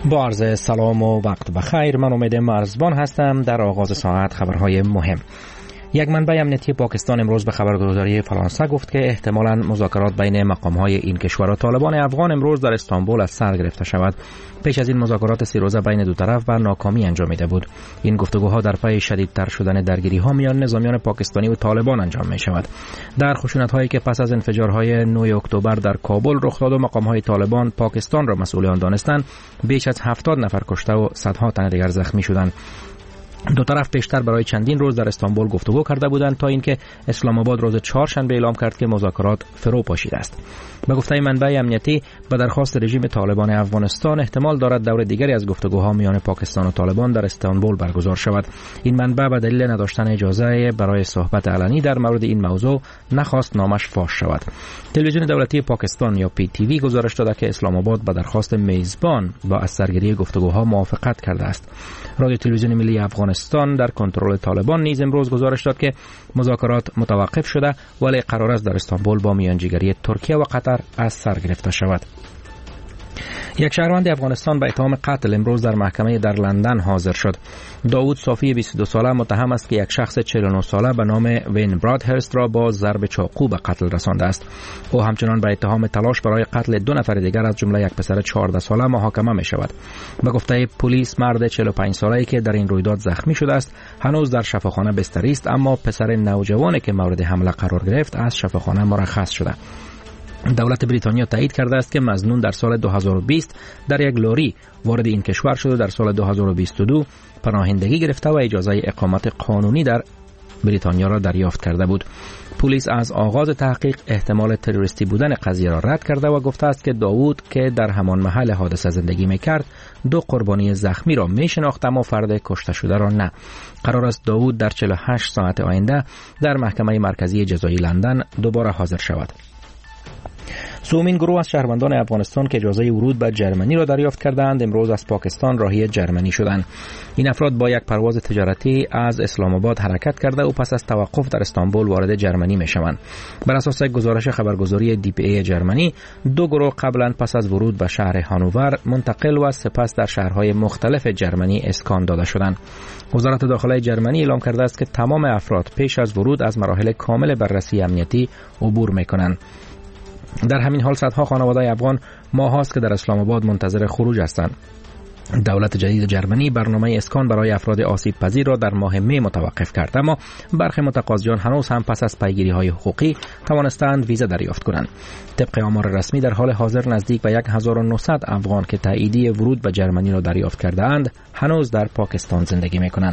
با عرض سلام و وقت بخیر. من امید مرزبان هستم. در آغاز ساعت خبرهای مهم. یک منبع امنیتی پاکستان امروز به خبرگزاری فرانسه گفت که احتمالاً مذاکرات بین مقام‌های این کشور و طالبان افغان امروز در استانبول از سر گرفته شود. پیش از این مذاکرات 3 روزه بین دو طرف به ناکامی انجامیده بود. این گفتگوها در پی شدیدتر شدن درگیری‌ها میان نظامیان پاکستانی و طالبان انجام می‌شود. در خشونت‌هایی که پس از انفجارهای 9 اکتبر در کابل رخ داد و مقام‌های طالبان پاکستان را مسئول آن دانستند، بیش از 70 نفر کشته و صدها تن دیگر زخمی شدند. دو طرف پیشتر برای چندین روز در استانبول گفتگو کرده بودند تا اینکه اسلام آباد روز چهارشنبه اعلام کرد که مذاکرات فرو پاشیده است. به گفته منبع امنیتی، به درخواست رژیم طالبان افغانستان احتمال دارد دور دیگری از گفتگوها میان پاکستان و طالبان در استانبول برگزار شود. این منبع به دلیل نداشتن اجازه برای صحبت علنی در مورد این موضوع نخواست نامش فاش شود. تلویزیون دولتی پاکستان یا PTV گزارش داده که اسلام آباد به درخواست میزبان با از سرگیری گفتگوها موافقت کرده است. رادیو تلویزیون ملی افغانستان در کنترل طالبان نیز امروز گزارش داد که مذاکرات متوقف شده ولی قرار است در استانبول با میانجیگری ترکیه و قطر از سر گرفته شود. یک شهروند افغانستان به اتهام قتل امروز در محکمه در لندن حاضر شد. داوود صافی 22 ساله متهم است که یک شخص 49 ساله به نام وین برادهرست را با ضرب چاقو به قتل رسانده است. او همچنان به اتهام تلاش برای قتل 2 نفر دیگر از جمله یک پسر 14 ساله محاکمه می شود. به گفته پلیس مرد 45 ساله‌ای که در این رویداد زخمی شده است هنوز در شفاخانه بستری است، اما پسر نوجوانی که مورد حمله قرار گرفت از شفاخانه مرخص شده. دولت بریتانیا تایید کرده است که مظنون در سال 2020 در یک لاری وارد این کشور شده، در سال 2022 پناهندگی گرفته و اجازه اقامت قانونی در بریتانیا را دریافت کرده بود. پلیس از آغاز تحقیق احتمال تروریستی بودن قضیه را رد کرده و گفته است که داوود که در همان محل حادثه زندگی می‌کرد 2 قربانی زخمی را می‌شناخت اما فرد کشته شده را نه. قرار است داوود در 48 ساعت آینده در محکمه مرکزی جزایی لندن دوباره حاضر شود. سومین گروه از شهروندان افغانستان که اجازه ورود به جرمنی را دریافت کردند امروز از پاکستان راهی جرمنی شدند. این افراد با یک پرواز تجارتی از اسلام آباد حرکت کرده و پس از توقف در استانبول وارد جرمنی میشوند. بر اساس گزارش خبرگزاری DPA جرمنی، 2 گروه قبلا پس از ورود به شهر هانوور منتقل و سپس در شهرهای مختلف جرمنی اسکان داده شدند. وزارت داخله جرمنی اعلام کرده است که تمام افراد پیش از ورود از مراحل کامل بررسی امنیتی عبور میکنند. در همین حال صدها خانواده افغان ماهاست که در اسلام آباد منتظر خروج هستند. دولت جدید جرمنی برنامه اسکان برای افراد آسیب پذیر را در ماه می متوقف کرد، اما برخی متقاضیان هنوز هم پس از پیگیری‌های حقوقی توانستند ویزا دریافت کنند. طبق آمار رسمی در حال حاضر نزدیک به 1900 افغان که تاییدیه ورود به جرمنی را دریافت کرده اند هنوز در پاکستان زندگی می‌کنند.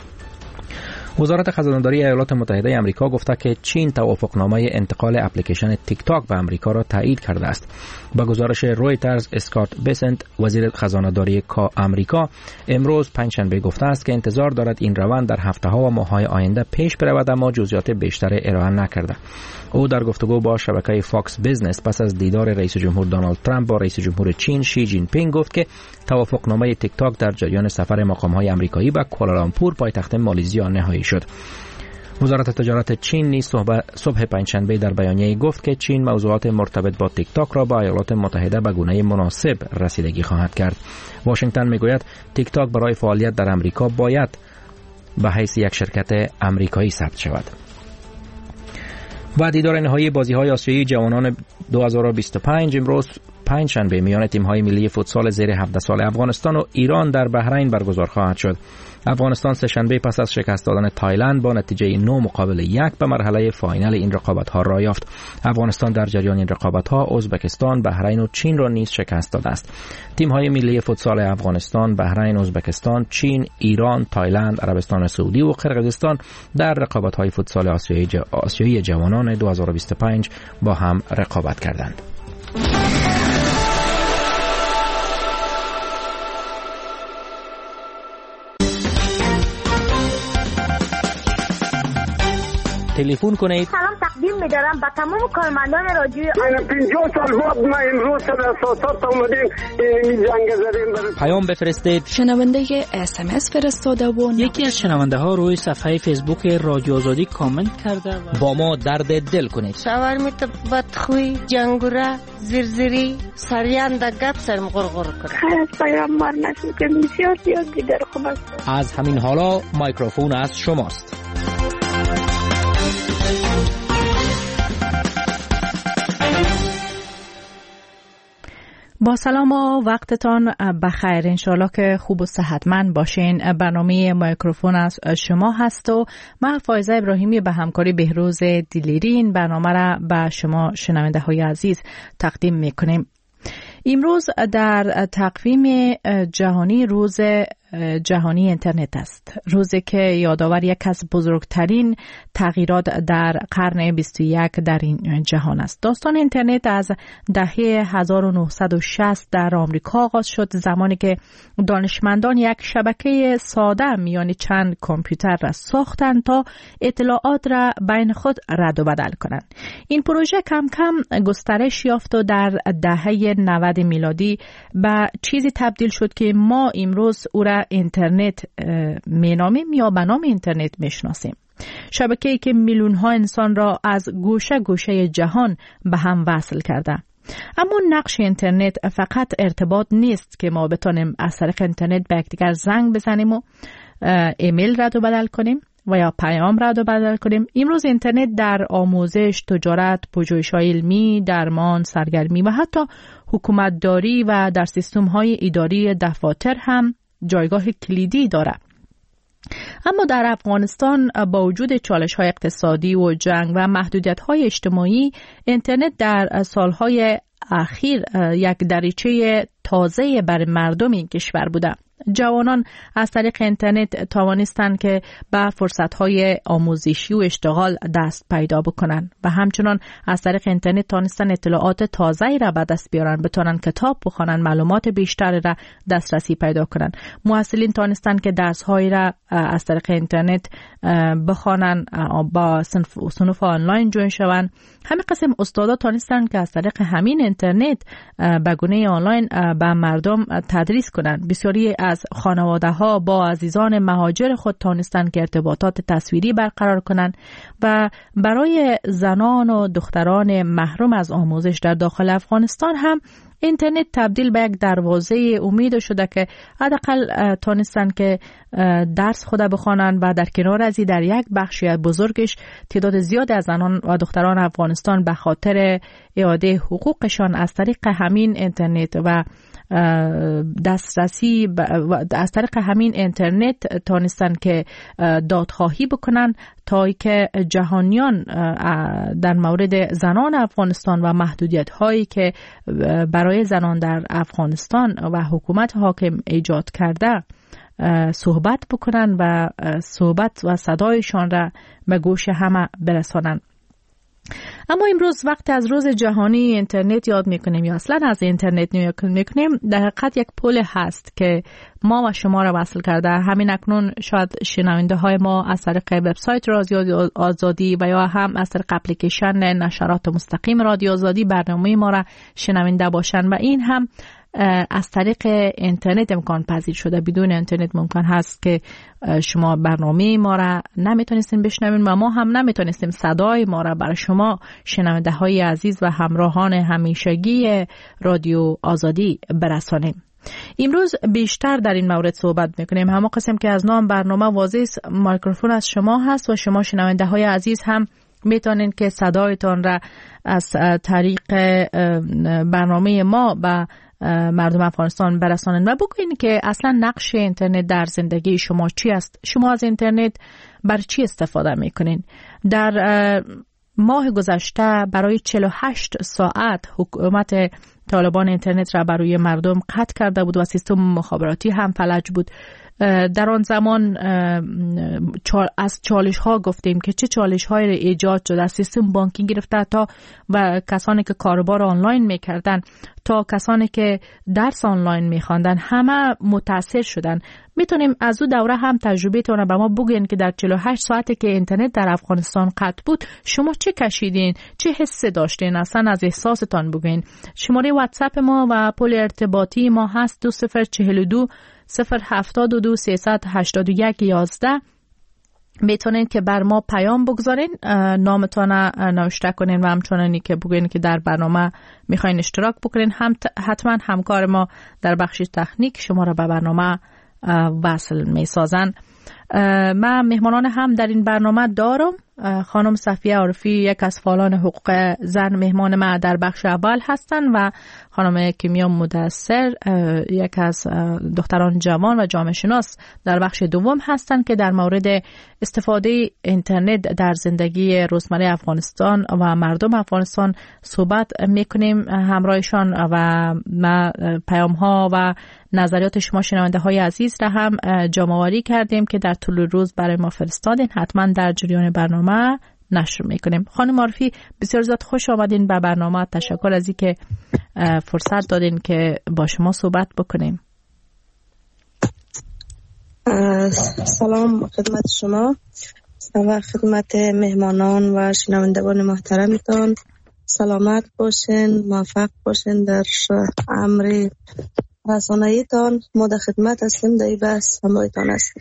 وزارت خزانداری ایالات متحده آمریکا گفته که چین توافقنامه انتقال اپلیکیشن تیک تاک به آمریکا را تایید کرده است. با گزارش رویترز، اسکات بیسنت وزیر خزانه‌داری آمریکا امروز پنجشنبه گفته است که انتظار دارد این روند در هفته‌ها و ماه‌های آینده پیش برود، اما جزئیات بیشتر ارائه نکرده. او در گفتگو با شبکه فاکس بیزنس پس از دیدار رئیس جمهور دونالد ترامپ با رئیس جمهور چین شی جین پینگ گفت که توافقنامه تیک تاک در جریان سفر مقام‌های آمریکایی به کوالالامپور پایتخت مالزی نهایی شد. وزارت تجارت چین نیز صبح پنجشنبه در بیانیه‌ای گفت که چین موضوعات مرتبط با تیک تاک را به ایالات متحده به گونه مناسب رسیدگی خواهد کرد. واشنگتن میگوید تیک تاک برای فعالیت در آمریکا باید به حیث یک شرکت آمریکایی ثبت شود. و دیدار نهایی بازی‌های آسیایی جوانان 2025 امروز پنجشنبه میان تیم‌های ملی فوتسال زیر 17 سال افغانستان و ایران در بحرین برگزار خواهد شد. افغانستان سه‌شنبه پس از شکست دادن تایلند با نتیجه 9-1 به مرحله فاینال این رقابت‌ها را یافت. افغانستان در جریان این رقابت‌ها ازبکستان، بحرین و چین را نیز شکست داده است. تیم‌های ملی فوتسال افغانستان، بحرین، ازبکستان، چین، ایران، تایلند، عربستان سعودی و قرقیزستان در رقابت‌های فوتسال آسیایی جوانان 2025 با هم رقابت کردند. تلفن کنید. سلام تقدیم می‌دارم به تمام کارمندان رادیو. من 50 سال بعد ما امروز سر اساسات اومدیم این جنگ زدیم. پیام بفرستید. شنونده SMS فرستاده و یکی از شنونده ها روی صفحه فیسبوک رادیو آزادی کامنت کرده با ما درد دل کنید. شاورمیت بدخوی جنگوره زرزری سریان دا گپ سرم غرغر کنه. خیر از پیامبر نشد که بسیار زیاد دیگر خوب است. از همین حالا مایکروفون از شماست. با سلام و وقتتان بخیر، انشالله که خوب و صحتمند باشین. برنامه مایکروفون از شما هست و من فایزه ابراهیمی به همکاری بهروز دیلیری این برنامه را به شما شنونده های عزیز تقدیم میکنیم. امروز در تقویم جهانی روز جهانی اینترنت است، روزی که یادآور یک از بزرگترین تغییرات در قرن 21 در این جهان است. داستان اینترنت از دهه 1960 در آمریکا آغاز شد، زمانی که دانشمندان یک شبکه ساده میان چند کامپیوتر را ساختند تا اطلاعات را بین خود رد و بدل کنند. این پروژه کم کم گسترش یافت و در دهه 90 میلادی به چیزی تبدیل شد که ما امروز او را اینترنت مینامیم یا به نام اینترنت میشناسیم. شبکه‌ای که میلیون ها انسان را از گوشه گوشه جهان به هم وصل کرده. اما نقش اینترنت فقط ارتباط نیست که ما بتونیم از طریق اینترنت به یکدیگر زنگ بزنیم و ایمیل رد و بدل کنیم و یا پیام رد و بدل کنیم. امروز اینترنت در آموزش، تجارت، پژوهش‌های علمی، درمان، سرگرمی و حتی حکومتداری و در سیستم‌های اداری دفاتر هم جایگاه کلیدی دارد. اما در افغانستان با وجود چالش‌های اقتصادی و جنگ و محدودیت‌های اجتماعی، اینترنت در سالهای اخیر یک دریچه تازه برای مردم این کشور بوده. جوانان از طریق اینترنت توانستند که به فرصت‌های آموزشی و اشتغال دست پیدا بکنند و همچنان از طریق اینترنت توانستند اطلاعات تازه‌ای را به دست بیارن، بتونن کتاب بخونن، معلومات بیشتری را دسترسی پیدا کنند. محصلین توانستند که درس‌هایی را از طریق اینترنت بخوانن، با صنف آنلاین جوین شوند. همین قسم استادا توانستند که از طریق همین اینترنت به گونه آنلاین به مردم تدریس کنند. بسیاری از خانواده‌ها با عزیزان مهاجر خود توانستند که ارتباطات تصویری برقرار کنند و برای زنان و دختران محروم از آموزش در داخل افغانستان هم اینترنت تبدیل به یک دروازه امید شده که حداقل تونستند که درس خود بخوانند و در کنار از در یک بخشی بزرگش تعداد زیاد از زنان و دختران افغانستان به خاطر اعاده حقوقشان از طریق همین اینترنت و دسترسی از طریق همین اینترنت تونستن که دادخواهی بکنن تا که جهانیان در مورد زنان افغانستان و محدودیت هایی که برای زنان در افغانستان و حکومت حاکم ایجاد کرده صحبت بکنن و صحبت و صدایشان را به گوش همه برسانن. اما امروز وقت از روز جهانی اینترنت یاد میکنیم یا اصلا از اینترنت یاد میکنیم، در حقیقت یک پل هست که ما و شما را وصل کرده. همین اکنون شاید شنونده های ما از طریق وبسایت رادیو آزادی و یا هم از طریق اپلیکیشن نشرات مستقیم رادیو آزادی برنامه ما را شنونده باشند و این هم از طریق اینترنت امکان پذیر شده. بدون اینترنت ممکن هست که شما برنامه ما را نمیتونستین بشنوین و ما هم نمیتونستیم صدای ما را برای شما شنونده های عزیز و همراهان همیشگی رادیو آزادی برسانیم. امروز بیشتر در این مورد صحبت میکنیم. همون قسم که از نام برنامه واضح مایکروفون از شما هست و شما شنونده های عزیز هم میتونین که صدایتان را از طریق برنامه ما به مردم افغانستان برسانن و بگوین که اصلا نقش اینترنت در زندگی شما چی است. شما از اینترنت بر چی استفاده میکنین؟ در ماه گذشته برای 48 ساعت حکومت طالبان اینترنت را برای مردم قطع کرده بود و سیستم مخابراتی هم فلج بود. در آن زمان از چالش ها گفتیم که چه چالش های ایجاد شد، از سیستم بانکی گرفته تا و کسانی که کاروبار آنلاین میکردن تا کسانی که درس آنلاین میخواندن، همه متاثر شدن. میتونیم از او دوره هم تجربه تونه به ما بگین که در 48 ساعتی که اینترنت در افغانستان قطع بود شما چه کشیدین، چه حسی داشتین، اصلا از احساستان بگین. شماره واتساپ ما و پل ارتباطی ما هست 2042 072 381 11. میتونین که بر ما پیام بگذارین، نامتون نوشته کنین و همچنانی که بگین که در برنامه میخواین اشتراک بکنین. حتما همکار ما در بخش تکنیک شما را به برنامه وصل میسازن. من مهمانان هم در این برنامه دارم. خانم صفیه عارفی، یک از فعالان حقوق زن، مهمان ما در بخش اول هستند و خانم کیمیا مدثر، یک از دختران جوان و جامعه شناس، در بخش دوم هستند که در مورد استفاده اینترنت در زندگی روزمره افغانستان و مردم افغانستان صحبت میکنیم همراهشان و ما پیام ها و نظریات شما شنونده های عزیز را هم جمع‌آوری کردیم که در طول روز برای ما فرستادین. حتما در جریان برنامه نشر میکنیم. خانم عارفی، بسیار زیاد خوش آمدین به برنامه. تشکر از این که فرصت دادین که با شما صحبت بکنیم. سلام خدمت شما و خدمت مهمانان و شنوندگان محترمتان. سلامت باشین، موفق باشین در امر رسانه‌ایتان. ما در خدمت هستیم، در این بحث همراهتان هستیم.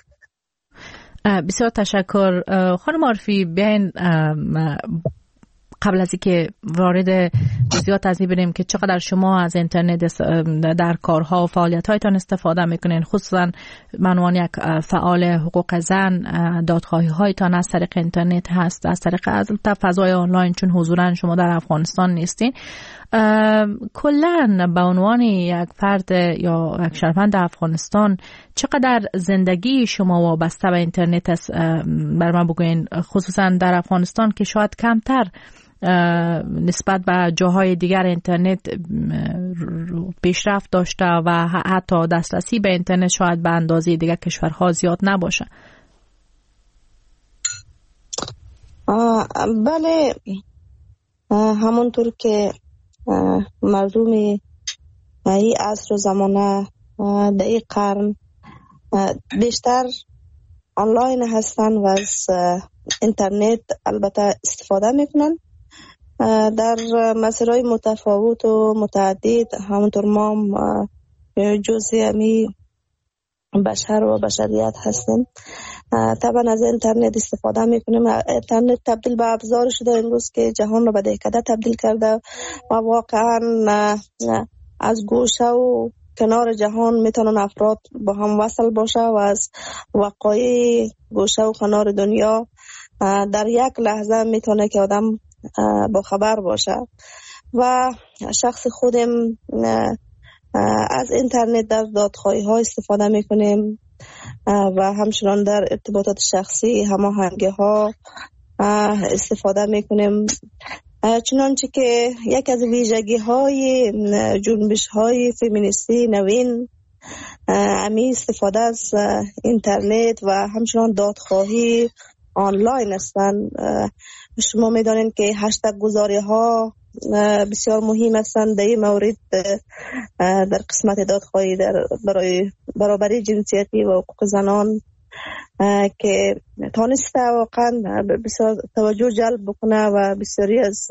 بسیار تشکر. خانم عارفی، بیاین قبل از اینکه وارد جزئیات از این بریم که چقدر شما از اینترنت در کارها و فعالیت‌هایتان استفاده میکنین، خصوصا عنوان یک فعال حقوق زن، دادخواهی هایتان از طریق اینترنت هست، از طریق فضای آنلاین، چون حضوراً شما در افغانستان نیستین. کلاً به عنوان یک فرد یا یک شهروند افغانستان چقدر زندگی شما وابسته به اینترنت است؟ بر من بگوین، خصوصا در افغانستان که شاید کمتر نسبت به جاهای دیگر اینترنت پیشرفت داشته و حتی دسترسی به اینترنت شاید به اندازه دیگر کشورها زیاد نباشه. بله، همونطور که مردم این عصر و زمانه در این قرن بیشتر آنلاین هستن و از اینترنت البته استفاده میکنن در مسیرهای متفاوت و متعدد. همونطور ما جزئی همی بشر و بشریت هستیم. طبعا از اینترنت استفاده میکنیم. اینترنت تبدیل به ابزار شده امروز که جهان رو به دهکده تبدیل کرده و واقعا از گوشه و کنار جهان میتونن افراد با هم وصل باشه و از وقایع گوشه و کنار دنیا در یک لحظه میتونه که آدم با خبر باشه. و شخص خودم از اینترنت در دادخواهی ها استفاده میکنیم و همچنان در ارتباطات شخصی، هماهنگی ها استفاده میکنیم. چنانچه که یک از ویژگی های جنبش های فمینیستی نوین امی استفاده از اینترنت و همچنان دادخواهی آنلاین هستند. شما میدانید که هشتگ گذاری ها بسیار مهم هستند در این مورد در قسمت دادخواهی برای برابری جنسیتی و حقوق زنان که تانسته واقعا بسیار توجه جلب بکنه و بسیاری از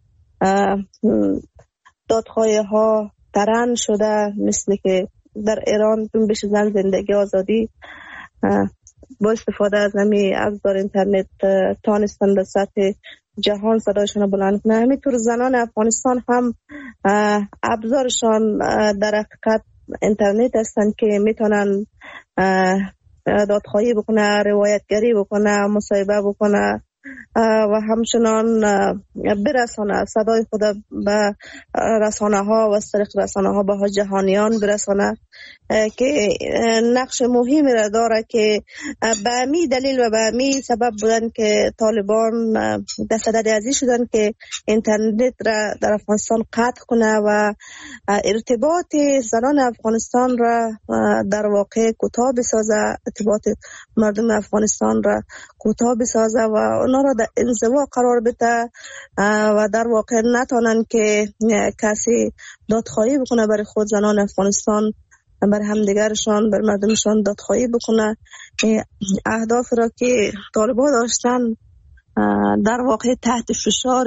دادخواهی ها ترند شده، مثل که در ایران جنبش زن زندگی آزادی با استفاده از همین ابزار اینترنت تانستن در سطح جهان صدایشان بلند کنه. همینطور زنان افغانستان هم ابزارشان در حقیقت اینترنت هستند که میتونن دادخواهی بکنه، روایتگری بکنه، مصاحبه بکنه و همچنان برسانه صدای خود به رسانه ها و از طریق رسانه ها به جهانیان برسانه که نقش مهمی را داره که به امی دلیل و به امی سبب بودن که طالبان دست ازی شدن که اینترنت را در افغانستان قطع کنه و ارتباط زنان افغانستان را در واقع کوتاه بسازه، ارتباط مردم افغانستان را کوتاه بسازه و اونا را در انزوا قرار بده و در واقع نتونن که کسی دادخواهی بکنه برای خود. زنان افغانستان بر همدیگرشان بر مردمشان دادخواهی بکنه. اهداف را که طالبان داشتن در واقع تحت فشار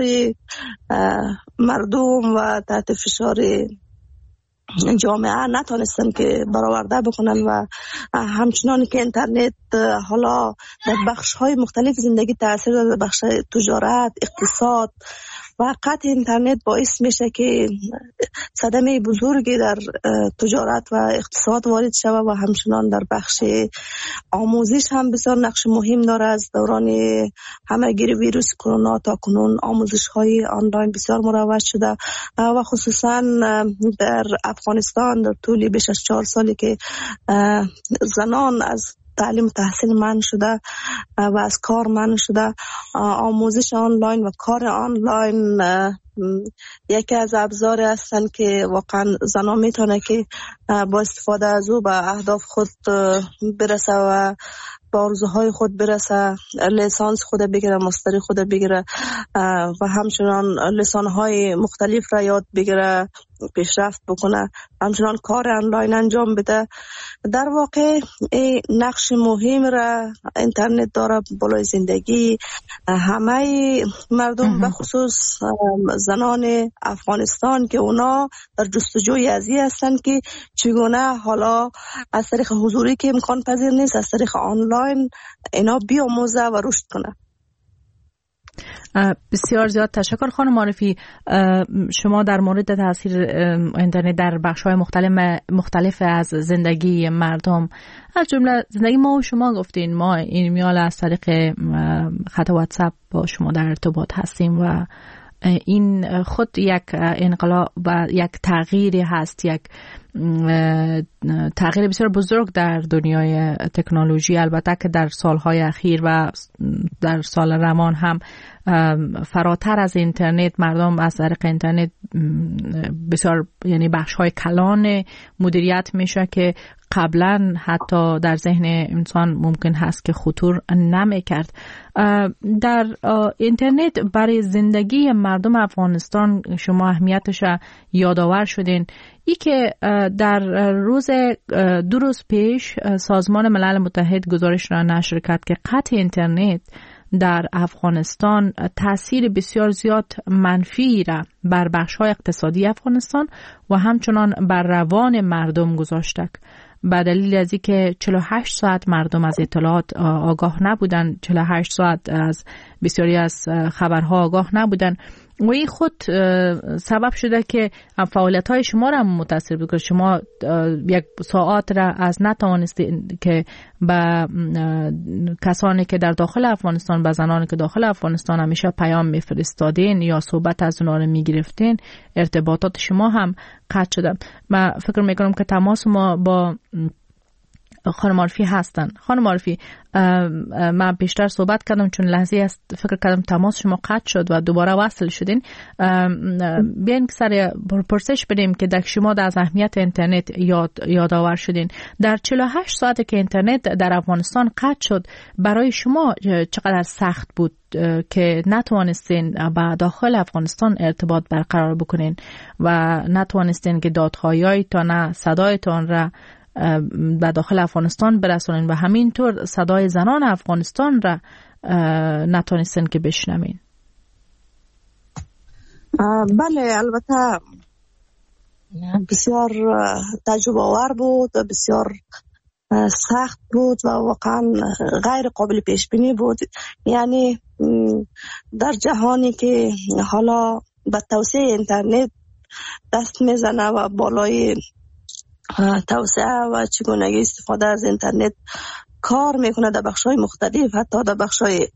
مردم و تحت فشار جامعه نتونستن که برآورده بکنن و همچنان که اینترنت حالا در بخش‌های مختلف زندگی تاثیر داره، بخش تجارت، اقتصاد و قطع اینترنت باعث میشه که صدمه بزرگی در تجارت و اقتصاد وارد شود و همچنان در بخش آموزش هم بسیار نقش مهم داره. از دوران همه‌گیری ویروس کرونا تا کنون آموزش‌های آنلاین بسیار مروج شده و خصوصا در افغانستان در طول بیش از 4 سالی که زنان از تعلیم تحصیل منع شده و از کار منع شده، آموزش آنلاین و کار آنلاین یکی از ابزار هستند که واقعا زنان میتونه که با استفاده از او به اهداف خود برسه و با آرزوهای خود برسه، لیسانس خود بگیره، ماستری خود بگیره و همچنان لسانهای مختلف را یاد بگیره، پیشرفت بکنه، همچنان کار آنلاین انجام بده. در واقع نقش مهم را اینترنت داره بالای زندگی همه مردم، به خصوص زنان افغانستان که اونا در جستجوی ازی هستن که چگونه حالا از طریق حضوری که امکان پذیر نیست، از طریق آنلاین اینا بیاموزه و رشد کنه. بسیار زیاد تشکر خانم معرفی. شما در مورد تاثیر اینترنت در بخش‌های مختلف از زندگی مردم، از جمله زندگی ما و شما گفتین. ما این میال از طریق خط واتساپ با شما در ارتباط هستیم و این خود یک انقلاب و یک تغییری هست، یک تغییر بسیار بزرگ در دنیای تکنولوژی. البته که در سالهای اخیر و در سال رمان هم فراتر از اینترنت مردم از طریق اینترنت بسیار یعنی بخش‌های کلان مدیریت میشه که قبلا حتی در ذهن انسان ممکن هست که خطور نمیکرد. در اینترنت برای زندگی مردم افغانستان شما اهمیتش یادآور شدین. ای که در روز 2 روز پیش سازمان ملل متحد گزارش را نشر کرد که قطع اینترنت در افغانستان تأثیر بسیار زیاد منفی را بر بخش‌های اقتصادی افغانستان و همچنان بر روان مردم گذاشته، به دلیل از اینکه 48 ساعت مردم از اطلاعات آگاه نبودن، 48 ساعت از بسیاری از خبرها آگاه نبودن و این خود سبب شده که فعالیت‌های شما را متاثر بکنه. شما یک ساعت را از نتوانستید که به کسانی که در داخل افغانستان، به زنانی که داخل افغانستان همیشه پیام میفرستادین یا صحبت از اونها را میگرفتین، ارتباطات شما هم قطع شده. من فکر میکنم که تماس ما با خانم معرفی هستن. خانم معرفی، من بیشتر صحبت کردم چون لحظه است فکر کردم تماس شما قطع شد و دوباره وصل شدین. بیاین که سر پرسش بدیم که در شما از اهمیت اینترنت یادآور شدین. در 48 ساعتی که اینترنت در افغانستان قطع شد برای شما چقدر سخت بود که نتوانستین با داخل افغانستان ارتباط برقرار بکنین و نتوانستین که دادخواهی‌هایتان، صدایتان را به داخل افغانستان برسونین و همینطور صدای زنان افغانستان را نتونستن که بشنوین؟ بله، البته بسیار تجربه آور بود و بسیار سخت بود و واقعا غیر قابل پیش بینی بود. یعنی در جهانی که حالا به توسعه اینترنت دست میزنه و بالای توسعه و چگونگی استفاده از اینترنت کار میکنه در بخش‌های مختلف، حتی در بخش‌های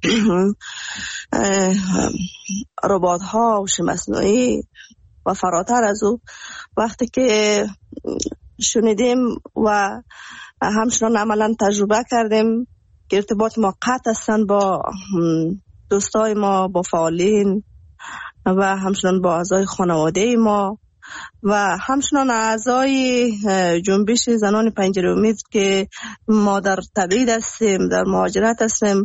ربات‌ها، هوش مصنوعی و فراتر از او. وقتی که شنیدیم و همچنان عملا تجربه کردیم که ارتباط ما قطع هستند با دوستای ما، با فعالین و همچنان با اعضای خانواده ما و همچنان اعضای جنبش زنان پنجره امید که ما در تبعید هستیم، در مهاجرت هستیم،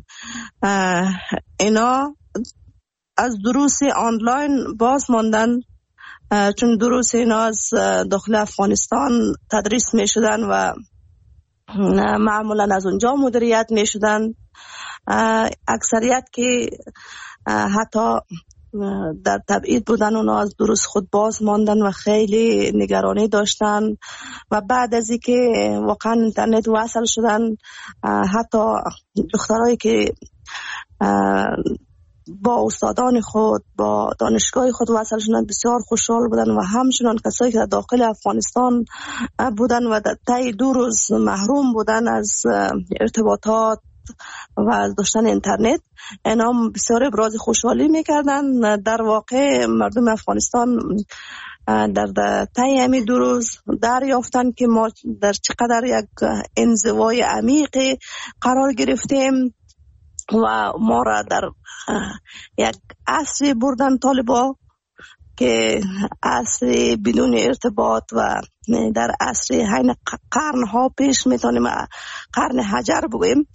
اینا از دروس آنلاین باز ماندن، چون دروس اینا از داخل افغانستان تدریس می شدن و معمولا از اونجا مدیریت می شدن. اکثریت که حتی در تبعید بودن اونا از دروس خود باز ماندن و خیلی نگرانی داشتن و بعد از اینکه واقعا اینترنت وصل شدن، حتی دخترایی که با استادان خود، با دانشگاه خود وصل شدن بسیار خوشحال بودن و همچنان کسایی که در داخل افغانستان بودن و در طی 2 روز محروم بودن از ارتباطات و از داشتن اینترنت، اینا بسیار ابراز خوشحالی میکردن. در واقع مردم افغانستان در طی همین 2 روز دریافتن که ما در چقدر یک انزوای عمیق قرار گرفتیم و ما را در یک عصر بردن طالبا که عصر بدون ارتباط و در عصر حین قرنها پیش میتونیم قرن حجر بگویم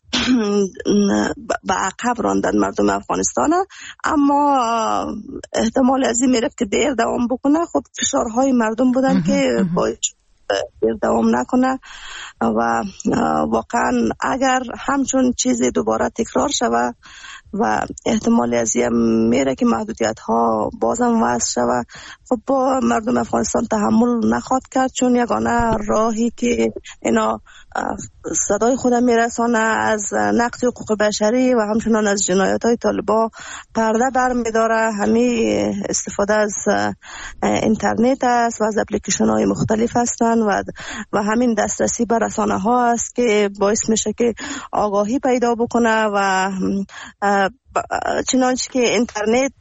به عقب راندن مردم افغانستان. اما احتمال از این میرفت که دیر دوام بکنه. خب فشارهای مردم بودن که باید دیر دوام نکنه و واقعا اگر همچون چیزی دوباره تکرار شود و احتمال از این میره که محدودیت ها بازم وضع شود، خب با مردم افغانستان تحمل نخواد کرد، چون یگانه راهی که اینا صدای خودم میرسانه از نقض حقوق بشری و همچنان از جنایت های طالبان پرده برمیداره همین استفاده از اینترنت است و از اپلیکیشن های مختلف هستند و همین دسترسی به رسانه ها است که باعث میشه که آگاهی پیدا بکنه و چنانچه که اینترنت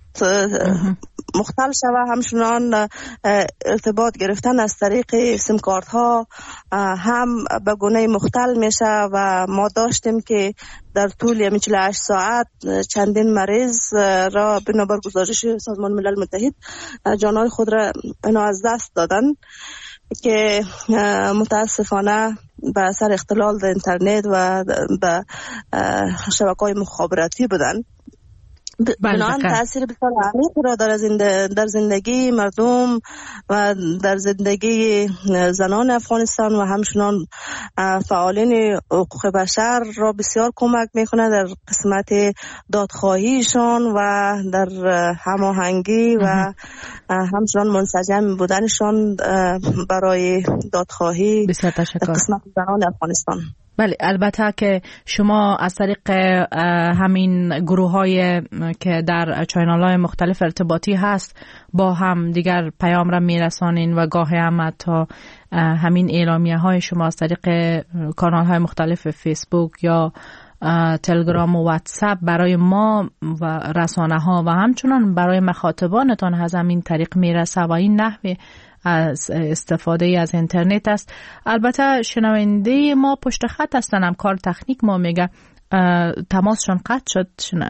مختل شود، همچنان ارتباط گرفتن از طریق سیم کارت ها هم به گونه مختل میشه و ما داشتیم که در طول 48 ساعت چندین مریض را بنابر گزارش سازمان ملل متحد جانهای خود را از دست دادن که متاسفانه به اثر اختلال در اینترنت و به شبکه‌های مخابراتی بودن. بنابراین تأثیر بسیار عمیق را در زندگی مردم و در زندگی زنان افغانستان و همچنان فعالین حقوق بشر را بسیار کمک میکنه در قسمت دادخواهیشان و در هماهنگی و همچنان منسجم بودنشان برای دادخواهی قسمت زنان افغانستان. بله، البته که شما از طریق همین گروه های که در چینل های مختلف ارتباطی هست با هم دیگر پیام را میرسانین و گاهی هم تا همین اعلامیه های شما از طریق کانال های مختلف فیسبوک یا تلگرام و واتساپ برای ما و رسانه ها و همچنان برای مخاطبانتان از همین طریق میرسه و این نحوه از استفاده از اینترنت است. البته شنونده ما پشت خط هستن، هم کار تکنیک ما میگه تماسشون قطع شد.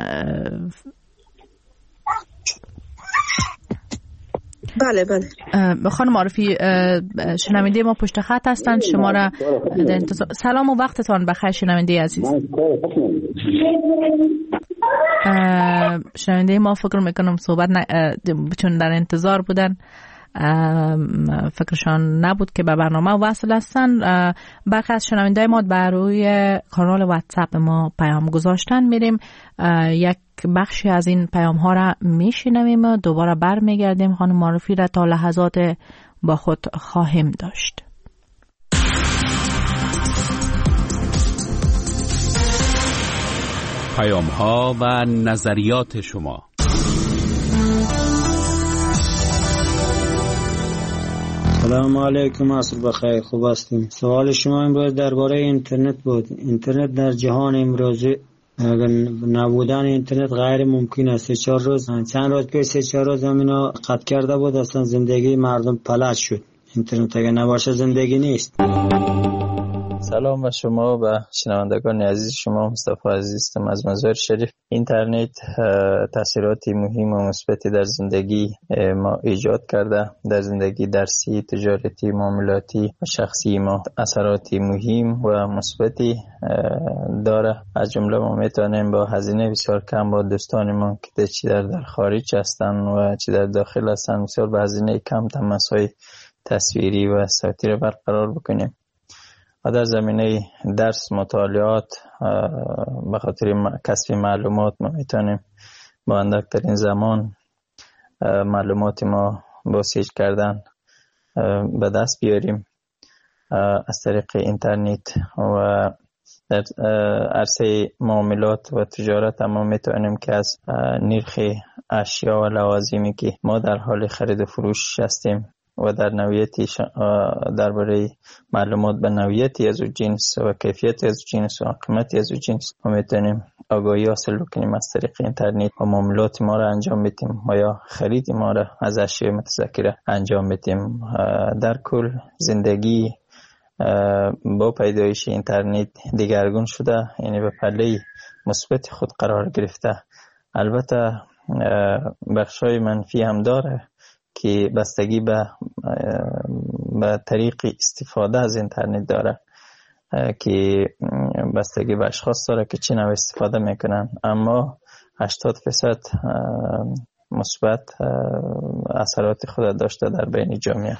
بله خانم عارفی، شنونده ما پشت خط هستن، شما را در انتظار. سلام و وقتتان بخیر شنونده عزیز. شنونده ما فکر میکنم صحبت چون در انتظار بودن فکرشان نبود که به برنامه وصل هستن. برخی از شنونده ما بر روی کانال واتساپ ما پیام گذاشتن، میریم یک بخشی از این پیام ها را میشنویم و دوباره برمیگردیم. خانم معرفی را تا لحظات با خود خواهیم داشت. پیام ها و نظریات شما. سلام علیکم، عصر بخیر. خوب هستیم. سوال شما امروز درباره اینترنت بود. اینترنت در جهان امروزی نبودن اینترنت غیر ممکن است. 3-4 روز چند روز پیش 3-4 روز همینا قطع کرده بود، اصلا زندگی مردم فلج شد. اینترنت اگه نباشه زندگی نیست. سلام به شما و شنوندگان عزیز شما. مصطفی عزیزم از مزار شریف. اینترنت تاثیراتی مهم و مثبتی در زندگی ما ایجاد کرده، در زندگی درسی، تجارتی، معاملاتی و شخصی ما اثراتی مهم و مثبتی داره. از جمله ما میتونیم با هزینه بسیار کم با دوستان ما که چی در خارج هستن و چی در داخل هستن بسیار با هزینه کم تماس‌های تصویری و صوتی را برقرار بکنیم. و در زمینه درس، مطالعات، به خاطر کسب معلومات ما میتونیم با اندکترین زمان معلومات ما بسیج کردن به دست بیاریم از طریق اینترنت. و در عرصه معاملات و تجارت ما میتونیم که از نرخ اشیا و لوازمی که ما در حال خرید و فروش هستیم و در نوعیتی درباره معلومات به نوعیتی از جنس و کیفیت از جنس و قیمت از جنس ما میتونیم آگاهی حاصل بکنیم از طریق اینترنت و معاملات ما را انجام بدیم و یا خرید ما را از اشیاء متذکره انجام بدیم. در کل زندگی با پیدایش اینترنت دیگرگون شده، یعنی به پله مثبت خود قرار گرفته. البته بخشای منفی هم داره که بستگی به طریق استفاده از اینترنت داره، که بستگی به اشخاص داره که چه نوع استفاده میکنن. اما 80% مثبت اثرات خود داشته در بین جامعه.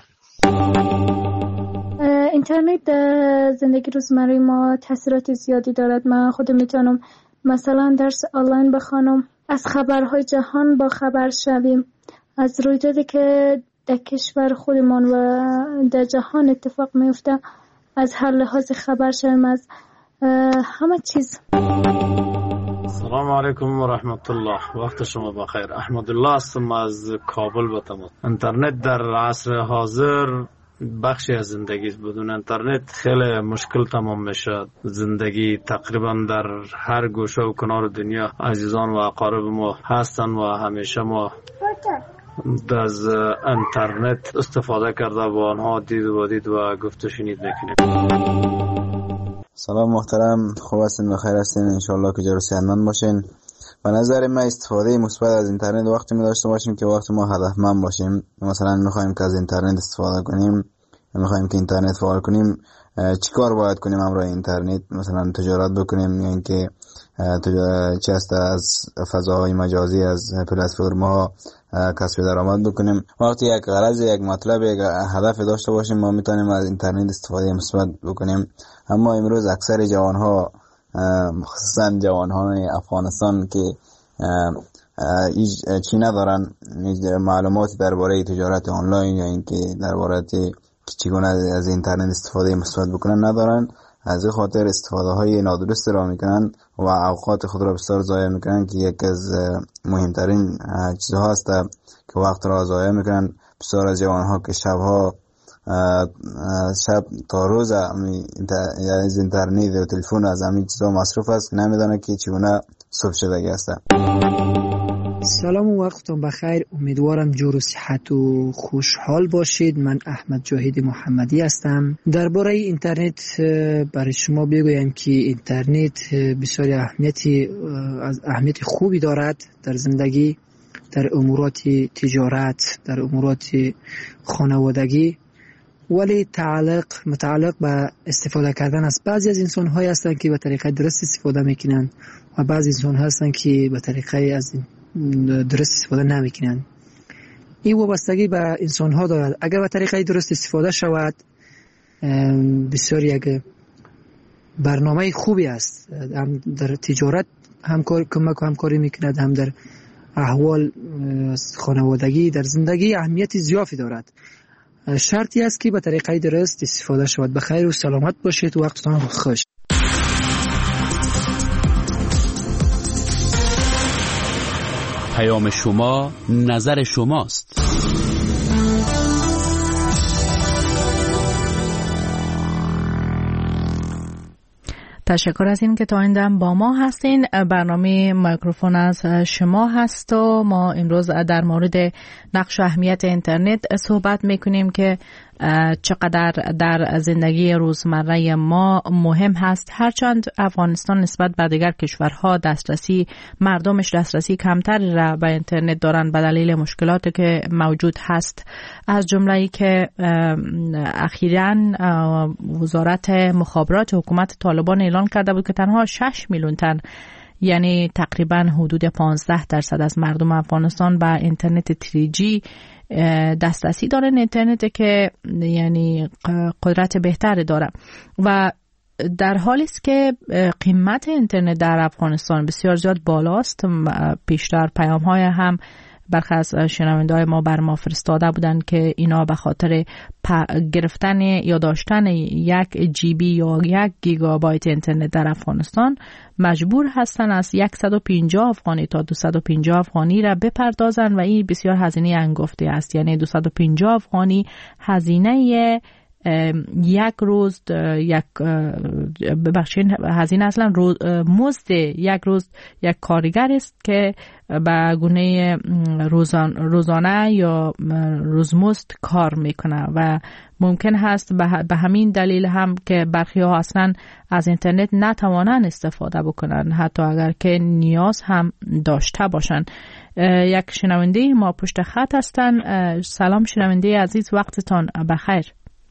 اینترنت در زندگی روزمره ما تاثیرات زیادی دارد. من خودم میتونم مثلا درس آنلاین بخوانم، از خبرهای جهان با خبر شویم، از رویدادی که در کشور خودمان و در جهان اتفاق میفته از هر لحاظ خبر شویم، از همه چیز. سلام علیکم و رحمت الله. وقت شما بخیر. احمدالله هستم از کابل به تمام. اینترنت در عصر حاضر بخشی از زندگی است. بدون اینترنت خیلی مشکل تمام میشه. زندگی تقریبا در هر گوشه و کنار دنیا عزیزان و اقارب ما هستن و همیشه ما از اینترنت استفاده کرده با آنها دید و گفت و شنید میکنیم. سلام محترم، خوب هستین؟ بخیر هستین؟ انشالله که جور و صحتمند باشین. به نظر من استفاده مثبت از اینترنت وقتی می داشته باشیم که وقتی ما هدفمند باشیم. مثلا میخوایم که از اینترنت استفاده کنیم، میخوایم که اینترنت فعال کنیم، چیکار باید کنیم همراه اینترنت؟ مثلا تجارت بکنیم، یا اینکه چه است از فضاهای مجازی، از پلتفرم‌ها کسب درآمد بکنیم. وقتی یک غرض، یک مطلب، یک هدف داشته باشیم ما میتونیم از اینترنت استفاده مثبت بکنیم. اما امروز اکثر جوانها، خصوصا جوانان افغانستان که چی ندارن، معلوماتی درباره تجارت آنلاین یا اینکه درباره چگونه از اینترنت استفاده مثبت بکنن ندارن. از این خاطر استفاده های نادرست را میکنن و اوقات خود را بسیار ضایع میکنن که یکی از مهمترین چیزها هست که وقت را ضایع میکنن. بسیار از جوانها که شب تا روز از اینترنت و تلفن از همین چیزها مصروف است، نمیدانه که چگونه صبح شدگی است. سلام و وقتتون بخیر. امیدوارم جور و صحت و خوشحال باشید. من احمد جاهد محمدی هستم. درباره اینترنت برای شما بگویم که اینترنت بسیار اهمیت خوبی دارد در زندگی، در امورات تجارت، در امورات خانوادگی، ولی متعلق به استفاده کردن از بعضی از انسان های هستند که به طریقه درست استفاده میکنن و بعضی انسان هستند که به طریقه از درست استفاده نمیکنن. این وابستگی به انسان ها دارد. اگر به طریقه درست استفاده شود بسیار یک برنامه خوبی است. هم در تجارت همکاری میکند، هم در احوال خانوادگی، در زندگی اهمیت زیادی دارد. شرطی است که به طریقه درست استفاده شود. بخیر و سلامت باشید و وقتتان خوش. پیام شما نظر شماست. تشکر از این که تا این دم با ما هستین. برنامه میکروفون از شما هست و ما امروز در مورد نقش و اهمیت اینترنت صحبت میکنیم که چقدر در زندگی روزمره ما مهم هست. هرچند افغانستان نسبت به دیگر کشورها مردمش دسترسی کمتری را به اینترنت دارن به دلیل مشکلاتی که موجود هست، از جمله که اخیراً وزارت مخابرات حکومت طالبان اعلان کرده بود که تنها 6 میلیون تن، یعنی تقریباً حدود 15% از مردم افغانستان به اینترنت 3G دسترسی دارن. اینترنت که یعنی قدرت بهتری داره و در حالی است که قیمت اینترنت در افغانستان بسیار زیاد بالاست. پیشتر پیام های هم برخی از شنونده‌های ما بر ما فرستاده بودند که اینا به خاطر گرفتن یا داشتن 1 GB یا 1 گیگابایت اینترنت در افغانستان مجبور هستن از 150 افغانی تا 250 افغانی را بپردازن و این بسیار هزینه انگفته است. یعنی 250 افغانی هزینه یک روز هزینه اصلا مزد یک روز یک کارگر است که به گونه روزانه یا روزمزد کار میکنه و ممکن هست به همین دلیل هم که برخی ها اصلا از اینترنت نتوانند استفاده بکنن حتی اگر که نیاز هم داشته باشن. یک شنونده ما پشت خط هستن. سلام شنونده عزیز، وقتتان بخیر.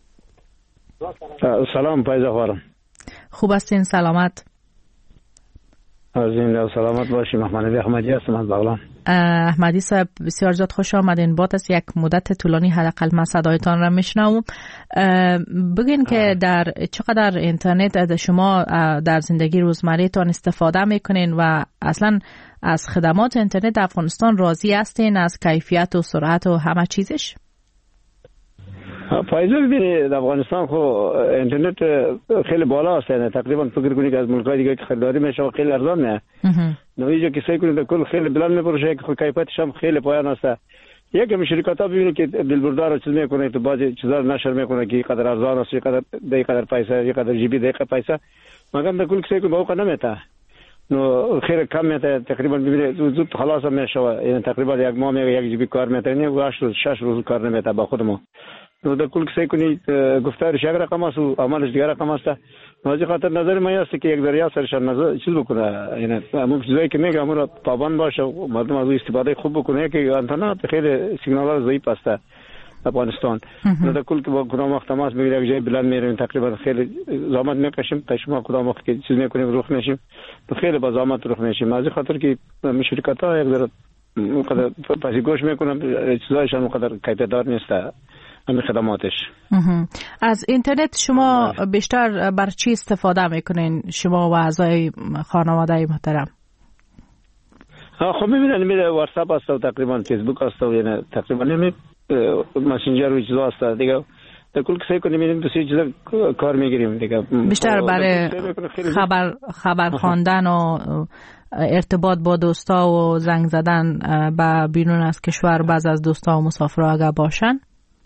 سلام پایزه خوارم. خوب هستین؟ سلامت؟ زنده و سلامت باشی. محمد احمدی هستم از بغلان. احمدی صاحب بسیار زیاد خوش آمدین. بعد از یک مدت طولانی حداقل من صدایتان را میشنوم. بگین که در چقدر اینترنت شما در زندگی روزمره‌تان استفاده میکنین و اصلا از خدمات اینترنت در افغانستان راضی هستین، از کیفیت و سرعت و همه چیزش؟ پایزه ببینید افغانستان خو اینترنت خیلی بالا است، یعنی تقریبا فکر کنید که از ملک‌های دیگه که خریداری میشه خیلی ارزان نه. اینجا که سعی کنید کل خیلی بلند میفروشه که کیفیتش هم خیلی پایان است. یک شرکت‌ها ببینید که دلبردار چیز میکنه تو بعضی چیزا نشر میکنه که قدر ارزان است، قدر دقیقه پیسه، یک قدر جی بی دقیقه پیسه، مگر در کل سعی کنید با نمیته. نو خیلی کم میته، تقریبا ببینید زود خلاص میشه، یعنی تقریبا یک ماه میگه 1 جی بی کار میته، نه 8 روز 6 روز کار نمیته با خود ما. نو در کل سعی کنید گفتارش یک رقم است و عملش دیگر رقم است. از خاطر نظر من است که یک دریا سرشان نظر چیز بکنه، یعنی همون چیزایی که میگه همون پابند باشه و مردم از استفاده خوب بکنه که اینترنت خیلی سیگنال ضعیف است افغانستان. نو در کل که با کدام وقت تماس میگیره یک جای بلند میریم تقریبا خیلی زحمت میکشیم تا شما کدام وقت که چیز میکنیم روخ میشیم خیلی با زحمت روخ میشیم. از خاطر که شرکت‌ها یک ذره مقدر پاسیگوش میکنن چیزایشان مقدر کیفیت دار نیست همین خدماتش. از اینترنت شما بیشتر بر چی استفاده میکنین شما و اعضای خانواده محترم؟ خب میبینن میره واتساپ است و تقریبا فیسبوک است و یعنی تقریبا نمی مسنجر و چیزا است دیگه. در کل سعی کنیم این دو سه چیزا کار میگیریم دیگه. بیشتر برای خبر خواندن و ارتباط با دوستا و زنگ زدن به بیرون از کشور بعض از دوستا و مسافرها اگر باشن.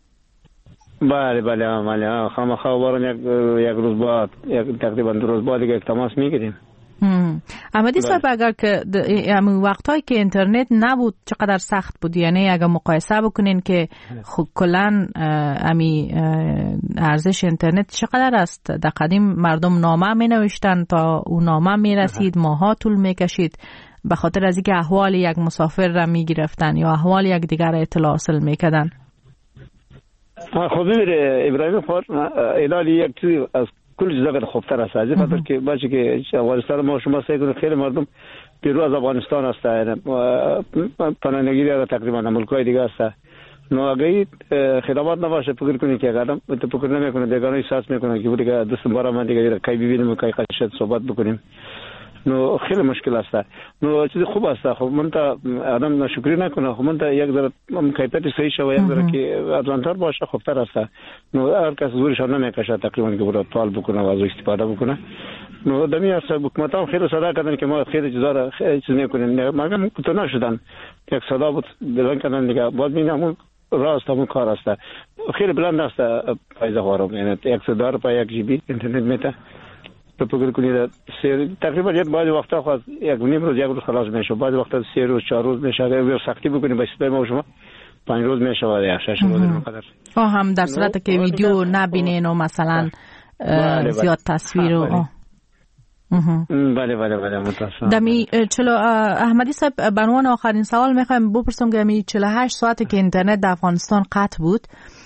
بله خامخا وارن یک روز بعد تقریبا 2 روز بعد یک تماس میگیریم. احمدی صاحب اگر که همون وقتایی که اینترنت نبود چقدر سخت بود؟ یعنی اگر مقایسه بکنین که خب کلن امی ارزش اینترنت چقدر است؟ در قدیم مردم نامه می نوشتن تا اون نامه می رسید ماها طول می کشید به خاطر از اینکه احوال یک مسافر را می گرفتن یا احوال یک دیگر اطلاع حاصل می کردن. خب ببینید ابراهیم خود ایلالی یک چیز از کل چیزا خوبتر است. از خاطر که باشه که افغانستان ما شما سعی کنید خیلی مردم پیرو از افغانستان است، یعنی پناهندگی را تقریبا ملک‌های دیگه است. نو اگه خدمات نباشه فکر کنید که آدم تو فکر نمیکنه دیگران احساس میکنه که بودی که دوست بارا من دیگه کی ببینیم و کی قشت صحبت بکنیم. نو خیلی مشکل است. نو چیز خوب است. خب من تا آدم ناشکری نکنه، خب من تا یک ذره کیفیت صحیح شه و یک ذره که ارزان‌تر باشه خوبتر است. نو هر کس زورش نمیکشه تقریبا که برای طالب بکنه و از استفاده بکنه. نو دمی است حکومت هم خیلی صدا کردن که ما خیلی چیزا را چیز نکنیم، مگر تو نشدن یک صدا بود بلند کردن دیگه بعد میگم راست همون کار است. خیلی بلند است پایزه خوارم، یعنی 100 پای 1 جی بی اینترنت میته تو فکر کنید تقریبا بعضی وقتا خود یک نیم روز یک روز خلاص میشه، بعضی وقتا 3 روز 4 روز میشه. اگر سختی بکنیم به سیستم ما شما 5 روز میشه و 6 روز اینقدر. هم در صورت که ویدیو نبینین و مثلا زیاد تصویر و بله متاسفم. دمی احمدی صاحب به عنوان آخرین سوال میخوایم بپرسم که می 48 ساعتی که اینترنت در افغانستان قطع بود،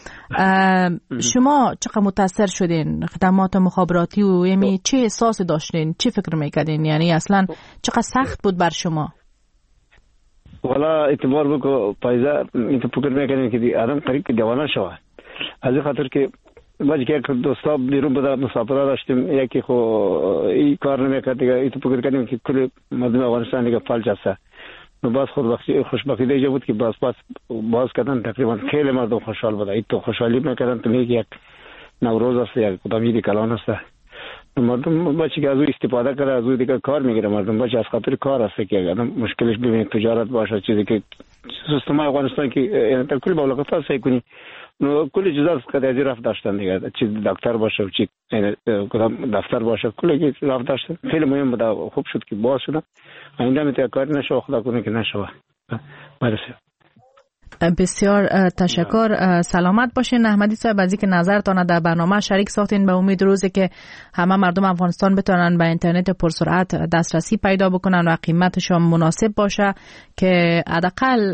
شما چقدر متاثر شدین؟ خدمات مخابراتی و یعنی چه احساسی داشتین؟ چه فکر میکردین؟ یعنی اصلا چقدر سخت بود بر شما؟ والا اعتبار بکو پایزا اینو فکر میکردین که آدم قریب که دیوانه شود، از این خاطر که باید که دوستا بیرون بوده مسافرها داشتیم، یکی خو این کار نمیکرد دیگه، اینو فکر کردیم که کل مردم افغانستان دیگه فلج هست. و باز خوشبختی دیگه بود که باز کردن تقریبا خیلی مردم خوشحال بوده. این تو خوشحالی میکردن تو میگی یک نوروز است یک کدام عید کلان است. مردم بچه که از او استفاده کرده از او دیگه کار میگیره. مردم بچه از خاطر کار است که اگر مشکلش ببینید تجارت باشه چیزی که سیستم افغانستان که در کل مملکت ها سعی کنی کل چیزا قضیه رفت داشتن دیگه، چی دکتر باشه و چی کدام دفتر باشه کلی رفت داشتن. خیلی مهم بود، خوب شد که باز شدن. آینده میتونه کاری نشه، خدا کنه که نشه. بسیار تشکر. سلامت باشین احمدی صاحب از اینکه نظرتان در برنامه شریک ساختین. به امید روزی که همه مردم افغانستان بتونن به اینترنت پرسرعت دسترسی پیدا بکنن و قیمتش هم مناسب باشه که حداقل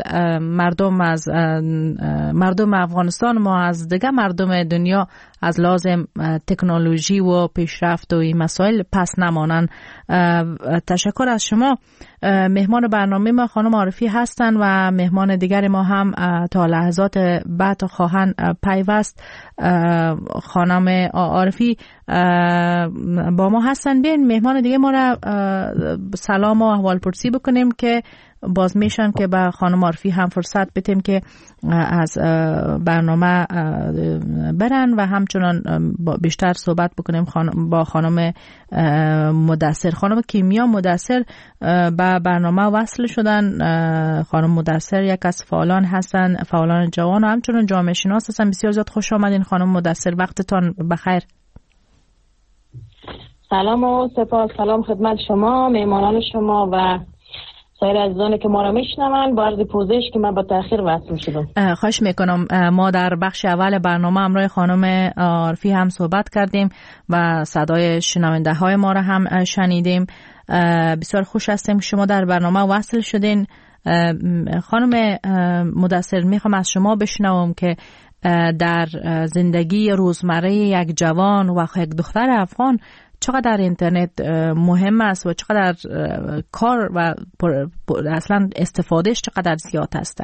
مردم افغانستان ما از دیگه مردم دنیا از لازم تکنولوژی و پیشرفت و این مسائل پس نمانن. تشکر از شما. مهمان برنامه ما خانم عارفی هستن و مهمان دیگر ما هم تا لحظات بعد خواهند پیوست. خانم عارفی با ما هستن. بین مهمان دیگه ما را سلام و احوال پرسی بکنیم که باز میشن که به خانم عارفی هم فرصت بدیم که از برنامه برن و همچنان بیشتر صحبت بکنیم با خانم مدثر. خانم کیمیا مدثر به برنامه وصل شدن. خانم مدثر یک از فعالان هستن، فعالان جوان و همچنان جامعه شناس هستن. بسیار زیاد خوش آمدین خانم مدثر، وقتتان بخیر. سلام و سپاس. سلام خدمت شما، مهمانان شما و سایر عزیزانی که ما را میشنون. با عرض پوزش که من با تأخیر وصل شدم. خواهش میکنم. ما در بخش اول برنامه همراه خانم عارفی هم صحبت کردیم و صدای شنونده های ما را هم شنیدیم. بسیار خوش هستیم که شما در برنامه وصل شدین. خانم مدثر میخوام از شما بشنوم که در زندگی روزمره یک جوان و یک دختر افغان چقدر اینترنت مهم است و چقدر کار و اصلا استفادهش چقدر زیاد است؟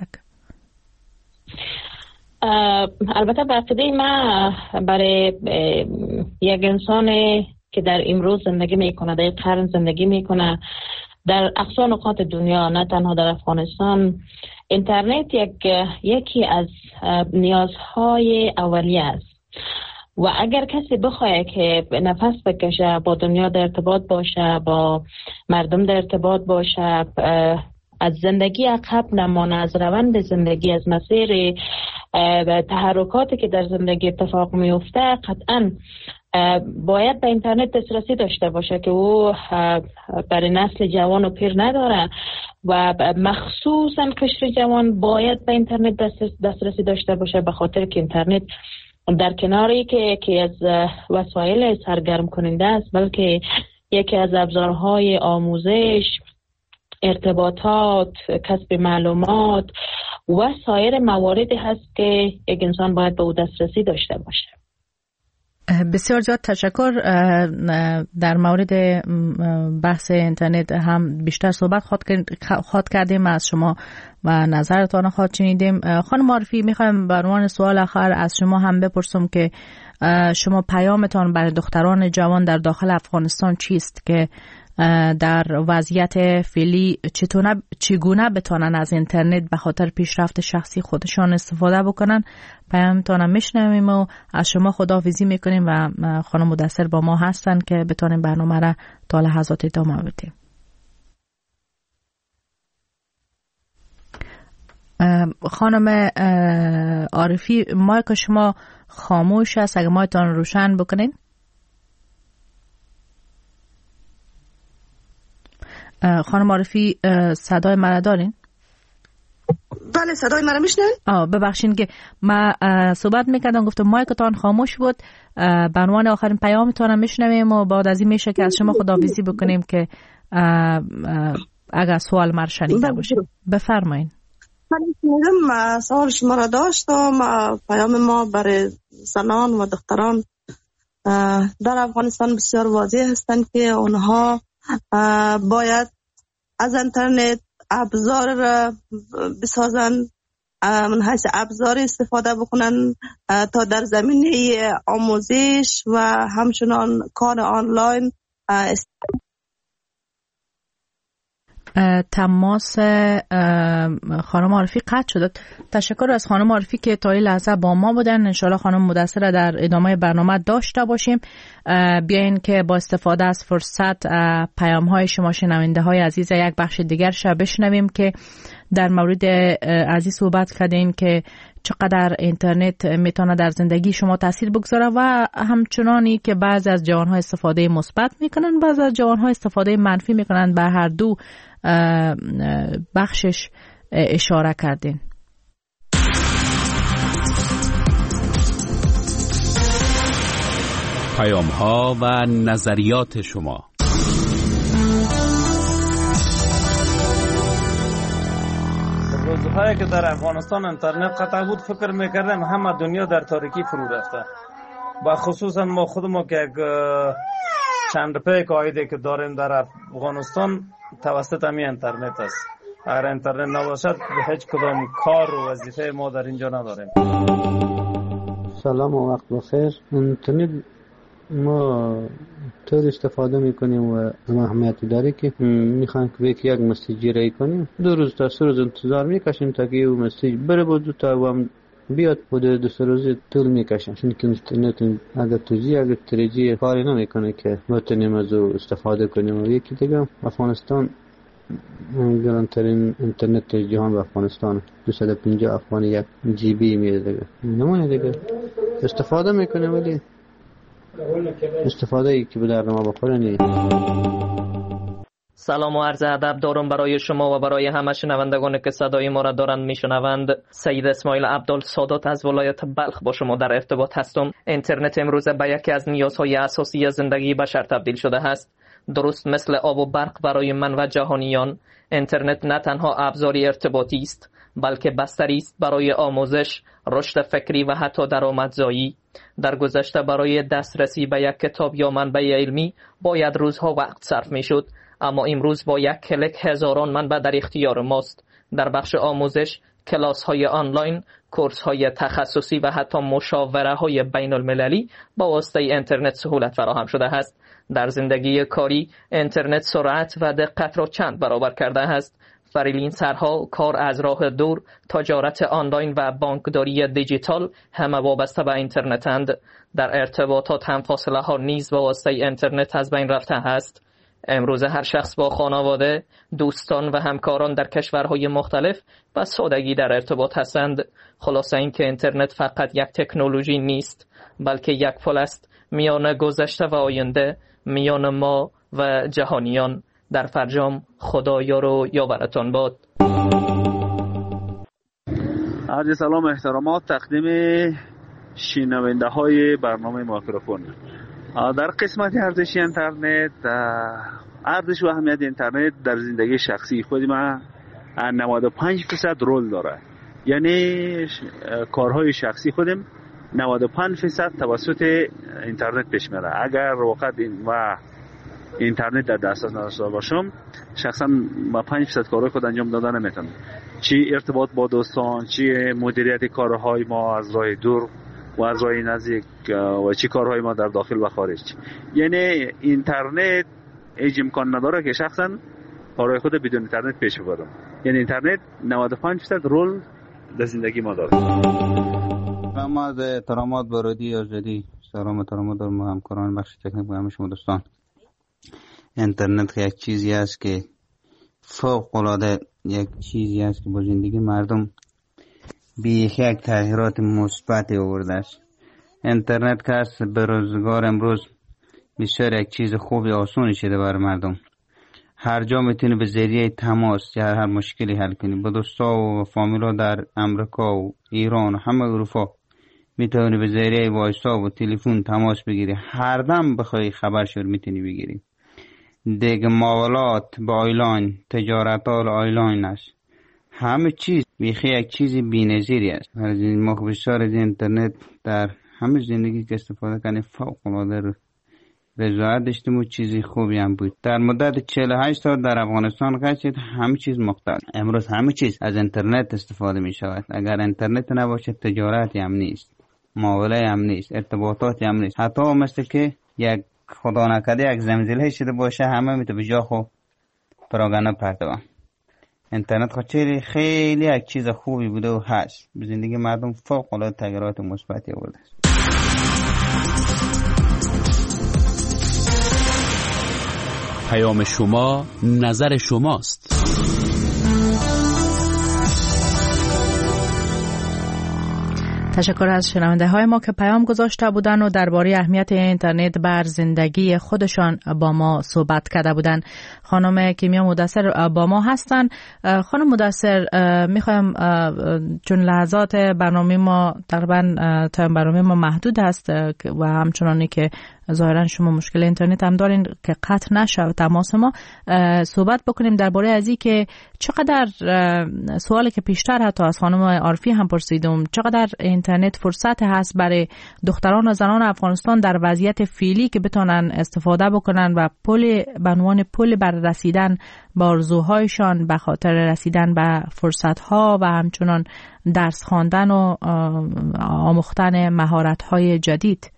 البته به عقیده من برای یک انسان که در امروز زندگی میکنه، در قرن زندگی میکنه در اقصا نقاط دنیا، نه تنها در افغانستان، اینترنت یکی از نیازهای اولیه است. و اگر کسی بخواه که نفس بکشه، با دنیا در ارتباط باشه، با مردم در ارتباط باشه، از زندگی عقب نمانه، از روند زندگی، از مسیر تحرکاتی که در زندگی اتفاق میفته، قطعا باید به اینترنت دسترسی داشته باشه که او برای نسل جوان و پیر نداره و مخصوصا قشر جوان باید به اینترنت دسترسی داشته باشه، به خاطر که اینترنت در کناری که از وسایل سرگرم کننده است، بلکه یکی از ابزارهای آموزش، ارتباطات، کسب معلومات و سایر مواردی هست که یک انسان باید به او دسترسی داشته باشه. بسیار زیاد تشکر. در مورد بحث اینترنت هم بیشتر صحبت خواهد کردیم از شما و نظرتان خواهد شنیدیم. خانم عارفی، میخوایم به عنوان سوال آخر از شما هم بپرسم که شما پیامتان برای دختران جوان در داخل افغانستان چیست که در وضعیت فعلی چگونه بتونن از اینترنت به خاطر پیشرفت شخصی خودشان استفاده بکنن؟ پیامتان میشنویم و از شما خداحافظی میکنیم و خانم مدثر با ما هستن که بتونیم برنامه را تا لحظات ادامه بدیم. خانم عارفی، مایک شما خاموش است، اگر مایکتان روشن بکنین. خانم عارفی صدای مرا دارین؟ بله صدای مرا میشنوید؟ ببخشید که ما صحبت میکردم، گفتم مایکتان خاموش بود. به عنوان آخرین پیامتان میشنویم و بعد از این میشه که از شما خداحافظی بکنیم که اگر سوال مرا شنیده باشه بفرمایین. من سوال شما را داشتم. پیام ما برای زنان و دختران در افغانستان بسیار واضح هستند که اونها باید از اینترنت ابزار را بسازن، من حیث ابزار استفاده بکنن تا در زمینه آموزش و همچنان کار آنلاین تماس خانم عارفی قطع شد. تشکر از خانم عارفی که تا این لحظه با ما بودن. انشالله خانم مدثر در ادامه برنامه داشته باشیم. بیاین که با استفاده از فرصت پیام های شما شنونده های عزیز یک بخش دیگر بشنویم که در مورد عزیز صحبت کردین که چقدر اینترنت میتونه در زندگی شما تاثیر بگذاره و همچنانی که بعضی از جوانها استفاده مثبت میکنن، بعضی از جوانها استفاده منفی میکنن. به هر دو بخشش اشاره کردین. پیام ها و نظریات شما. روزهایی که در افغانستان اینترنت قطع بود فکر میکردم همه دنیا در تاریکی فرو رفته و خصوصا ما خودمون که چند پی قاعده که داریم در افغانستان توسط همین اینترنت است. اگر اینترنت نباشد به هیچ کدام کار و وظیفه ما در اینجا نداریم. سلام و وقت بخیر. اینترنت ما طور استفاده میکنیم و اهمیتی داره که میخوایم که یک مسیج رای کنیم 2 روز تا 3 روز انتظار میکشیم تا که اون مسیج بره بود تا هم بیاد. حدود 2-3 روز طول میکشه چون که اینترنت اگر 2G اگر 3G کاری نمیکنه که بتونیم از او استفاده کنیم. و یکی دیگه افغانستان گرانترین اینترنت جهان و افغانستان 250 افغانی 1 GB میده دیگه. نمونه دیگه استفاده میکنیم ولی استفاده ای که به درد ما بخوره نیست. سلام و عرض ادب دارم برای شما و برای همه شنوندگانی که صدای ما را دارند میشنوند. سید اسماعیل عبدالسادات از ولایت بلخ با شما در ارتباط هستم. اینترنت امروزه به یکی از نیازهای اساسی زندگی بشر تبدیل شده است. درست مثل آب و برق برای من و جهانیان، اینترنت نه تنها ابزاری ارتباطی است بلکه بستری است برای آموزش، رشد فکری و حتی درآمدزایی. در گذشته برای دسترسی به یک کتاب یا منبع علمی باید روزها وقت صرف میشد، اما امروز با یک کلیک هزاران منبع در اختیار ماست. در بخش آموزش، کلاس های آنلاین، کورس های تخصصی و حتی مشاوره های بین المللی با واسطه اینترنت سهولت فراهم شده است. در زندگی کاری، اینترنت سرعت و دقت را چند برابر کرده است. فریلنسرها، کار از راه دور، تجارت آنلاین و بانکداری دیجیتال همه وابسته به اینترنتند. در ارتباطات هم فاصله ها نیز با واسطه اینترنت از بین رفته است. امروز هر شخص با خانواده، دوستان و همکاران در کشورهای مختلف با سادگی در ارتباط هستند. خلاصه این که اینترنت فقط یک تکنولوژی نیست بلکه یک پل است میان گذشته و آینده، میان ما و جهانیان. در فرجام خدا یار و یاورتان باد. عرض سلام احترامات تقدیم شنونده های برنامه مایکروفون. در قسمت ارزش اینترنت، ارزش و اهمیت اینترنت در زندگی شخصی خود من 95% رول داره. یعنی کارهای شخصی خودم 95% توسط اینترنت پیش میره. اگر وقت اینترنت در دسترس نداشته باشم شخصا با 5% کارهای خود انجام دادن نمیتونم، چی ارتباط با دوستان، چی مدیریت کارهای ما از راه دور و از راه نزدیک و چی کارهای ما در داخل و خارج. یعنی اینترنت هیچ امکان نداره که شخصا کارهای خود بدون اینترنت پیش ببرم. یعنی اینترنت 95% رول در زندگی ما داره. ما از احترامات برادی آزادی سلام دارم همکاران بخش تکنیک و همه شما دوستان. اینترنت یک چیزی است که فوق العاده یک چیزی است که با زندگی مردم بیخ یک تغییرات مثبت آورده است. اینترنت که است به روزگار امروز بسیار یک چیز خوبی آسانی شده برای مردم. هر جا میتونی به ذریعه تماس یا هر مشکلی حل کنی. با دوستا و فامیلا در امریکا و ایران و همه اروپا میتونی به ذریعه وایسا و تلفن تماس بگیری. هر دم بخوای خبرشو میتونی بگیری. دیگه معاملات با آیلاین، تجارت آیلاین است. همه چیز بیخی یک چیز بی‌نظیری است. ما بسیار از اینترنت در همه زندگی که استفاده کنیم فوق العاده رضایت داشتیم و چیزی خوبی هم بود. در مدت 48 سال در افغانستان گشتید، همه چیز مختلف. امروز همه چیز از اینترنت استفاده می شود. اگر اینترنت نباشه تجارتی هم نیست، معامله هم نیست، ارتباطاتی هم نیست. حتی مثل که یک خدا نکرده یک زلزله شده باشه همه میتونه به جا خود پراگنده پرتوان. اینترنت خیلی یک چیز خوبی بوده و هست. به زندگی مردم فوق العاده تغییرات مثبتی آورده است. پیام شما نظر شماست. تشکر از شنونده های ما که پیام گذاشته بودن و درباره اهمیت اینترنت بر زندگی خودشان با ما صحبت کرده بودن. خانم کیمیا مدثر با ما هستن. خانم مدثر، میخوایم چون لحظات برنامه ما تقریبا تایم برنامه ما محدود هست و همچنانی که ظاهرا شما مشکل اینترنت هم دارین که قطع نشه تماس ما، صحبت بکنیم درباره ازی که چقدر سوالی که پیشتر حتی از خانم عارفی هم پرسیدم، چقدر اینترنت فرصت هست برای دختران و زنان افغانستان در وضعیت فعلی که بتونن استفاده بکنن و پل به عنوان پل بر رسیدن به آرزوهایشان، به خاطر رسیدن به فرصت‌ها و همچنان درس خواندن و آموختن مهارت‌های جدید.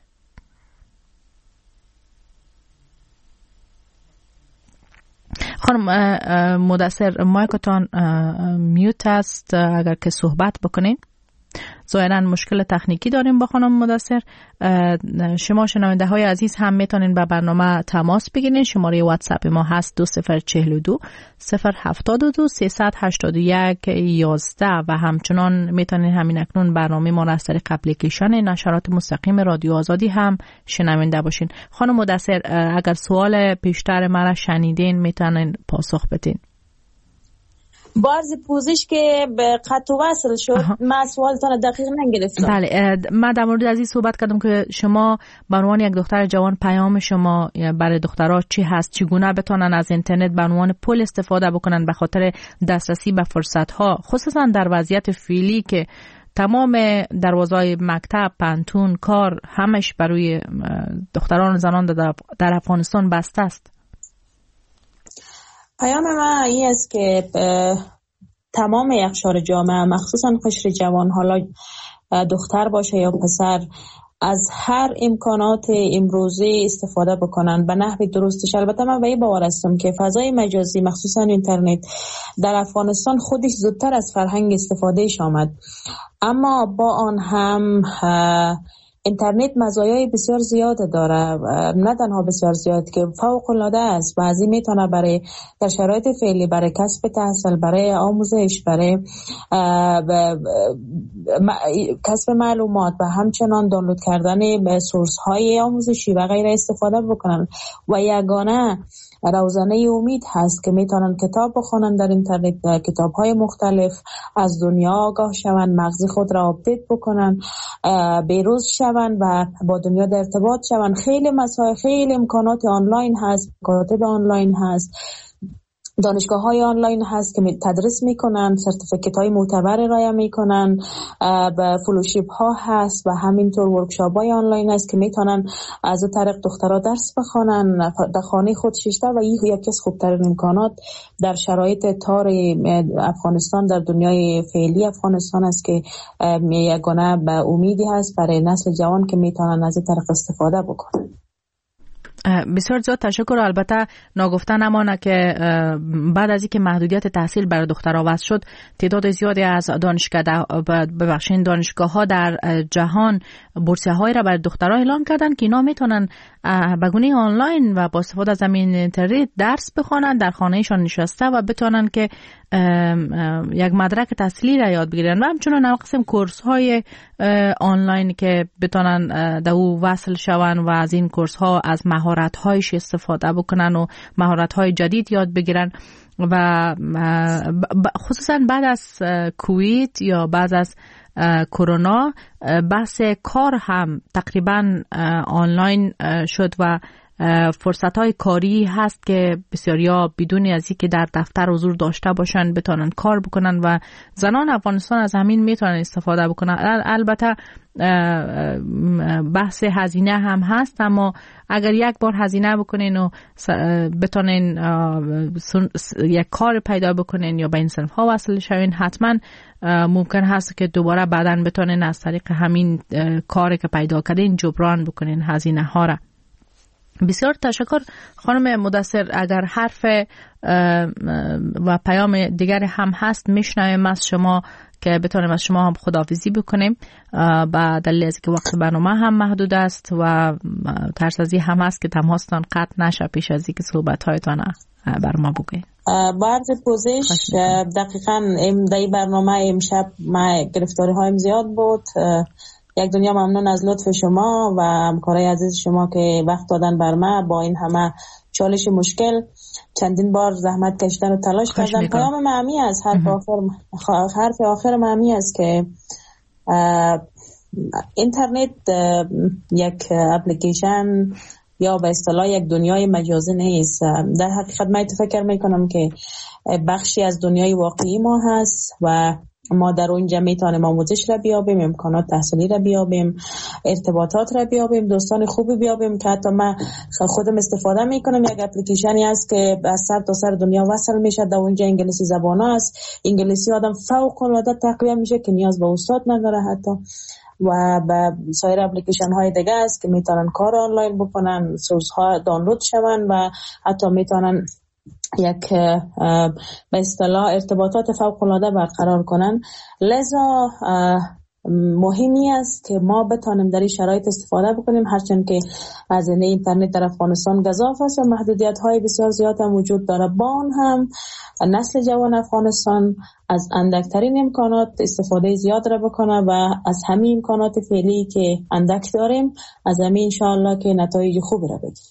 خانم مدثر، مایکتان میوت است، اگر که صحبت بکنین. ظاهراً مشکل تکنیکی داریم با خانم مدثر. شما شنونده های عزیز هم میتونین با برنامه تماس بگیرین. شماره واتساپ ما هست 2042 072 381 11 و همچنان میتونین همین اکنون برنامه ما را از طریق اپلیکیشن نشرات مستقیم رادیو آزادی هم شنونده باشین. خانم مدثر، اگر سوال پیشتر مرا شنیدین میتونین پاسخ بدین. باز پوزش که به قطع وصل شد، من سوالتان دقیق نگرفتم. بله، من در مورد از این صحبت کردم که شما به عنوان یک دختر جوان پیام شما برای دخترها چی هست، چگونه بتونن از اینترنت به عنوان پل استفاده بکنن به خاطر دسترسی به فرصت‌ها، خصوصا در وضعیت فعلی که تمام دروازه‌های مکتب، پانتون، کار همش برای دختران و زنان در افغانستان بسته است. پیام من این است که تمام اقشار جامعه، مخصوصا قشر جوان، حالا دختر باشه یا پسر، از هر امکانات امروزی استفاده بکنن به نحو درستش. البته من به این باور هستم که فضای مجازی مخصوصا اینترنت در افغانستان خودش زودتر از فرهنگ استفادهش آمد، اما با آن هم اینترنت مزایای بسیار زیاد داره، نه تنها بسیار زیاد که فوق العاده است. بعضی میتونه برای در شرایط فعلی برای کسب تحصیل، برای آموزش، برای کسب معلومات و همچنان دانلود کردن سورس های آموزشی و غیره استفاده بکنن و یگانه روزانه امید هست که میتونن کتاب بخونن در اینترنت، کتاب های مختلف از دنیا آگاه شون، مغز خود را آپدیت بکنن، بیروز شون و با دنیا در ارتباط شون. خیلی مسائل، خیلی امکانات آنلاین هست، کاتب آنلاین هست، دانشگاه های آنلاین هست که تدریس میکنن، سرتیفیکت های معتبر ارائه میکنن، و فلوشیپ ها هست و همینطور ورکشاپ های آنلاین هست که میتونن از اون طریق دخترها درس بخونن در خانه خود شیشته و یکی از خوبترین امکانات در شرایط تار افغانستان در دنیای فعلی افغانستان است که یگانه به امیدی هست برای نسل جوان که میتونن از این طریق استفاده بکنن. بسیار زیاد تشکر. البته ناگفته نمانه که بعد از اینکه محدودیت تحصیل برای دخترها وضع شد، تعداد زیادی از دانشگاه‌ها در جهان بورسیه‌هایی را برای دخترها اعلام کردند که اینا میتونن به گونه آنلاین و با استفاده از همین اینترنت درس بخونن در خانه‌شان نشسته و بتونن که یک مدرک تحصیلی را یاد بگیرن و همچنان هم قسم کورس های آنلاین که بتونن در او وصل شون و از این کورس ها از مهارت هایش استفاده بکنن و مهارت های جدید یاد بگیرن و خصوصا بعد از کووید یا بعد از کرونا بحث کار هم تقریبا آنلاین شد و فرصت های کاری هست که بسیاریا بدون از اینکه در دفتر حضور داشته باشن بتونن کار بکنن و زنان افغانستان از همین میتونن استفاده بکنن. البته بحث هزینه هم هست، اما اگر یک بار هزینه بکنین و بتونین یک کار پیدا بکنین یا به این صنف ها وصل شوین، حتما ممکن هست که دوباره بعداً بتونین از طریق همین کاری که پیدا کردین جبران بکنین هزینه ها را. بسیار تشکر خانم مدثر. اگر حرف و پیام دیگر هم هست میشنویم از شما که بتونیم از شما هم خداحافظی بکنیم و دلیل از که وقت برنامه هم محدود است و ترس از این هم هست که تماستان قطع نشه پیش از اینکه صحبت هایتان بر ما بگوید. بعد پوزش دقیقاً در این برنامه امشب ما گرفتاری هایم زیاد بود. یک دنیا ممنون از لطف شما و همکارای عزیز شما که وقت دادن بر ما با این همه چالش مشکل. چندین بار زحمت کشیدن و تلاش کردم. پیام معمی از حرف آخر معمی است که اینترنت یک اپلیکیشن یا به اصطلاح یک دنیای مجازی نیست. در حقیقت من فکر میکنم که بخشی از دنیای واقعی ما هست و ما در اونجا میتونیم آموزش را بیابیم، امکانات تحصیلی را بیابیم، ارتباطات را بیابیم، دوستان خوبی بیابیم که حتی من خودم استفاده میکنم. یک اپلیکیشنی است که از سر تا سر دنیا وصل میشه. در اونجا انگلیسی زبان است. انگلیسی آدم فوق العاده تقویت میشه که نیاز به استاد نداره حتی. و به سایر اپلیکیشن های دیگه است که میتونن کار آنلاین بکنن، سورس ها دانلود شون و حتی میتونن یک به اصطلاح ارتباطات فوق العاده برقرار کنن. لذا مهمی است که ما بتانیم در این شرایط استفاده بکنیم، هرچند که هزینه اینترنت در افغانستان گزاف است و محدودیت های بسیار زیاد هم وجود داره. با آن هم نسل جوان افغانستان از اندکترین امکانات استفاده زیاد را بکنه و از همین امکانات فعلی که اندک داریم از همین انشاءالله که نتایج خوبی را بگیریم.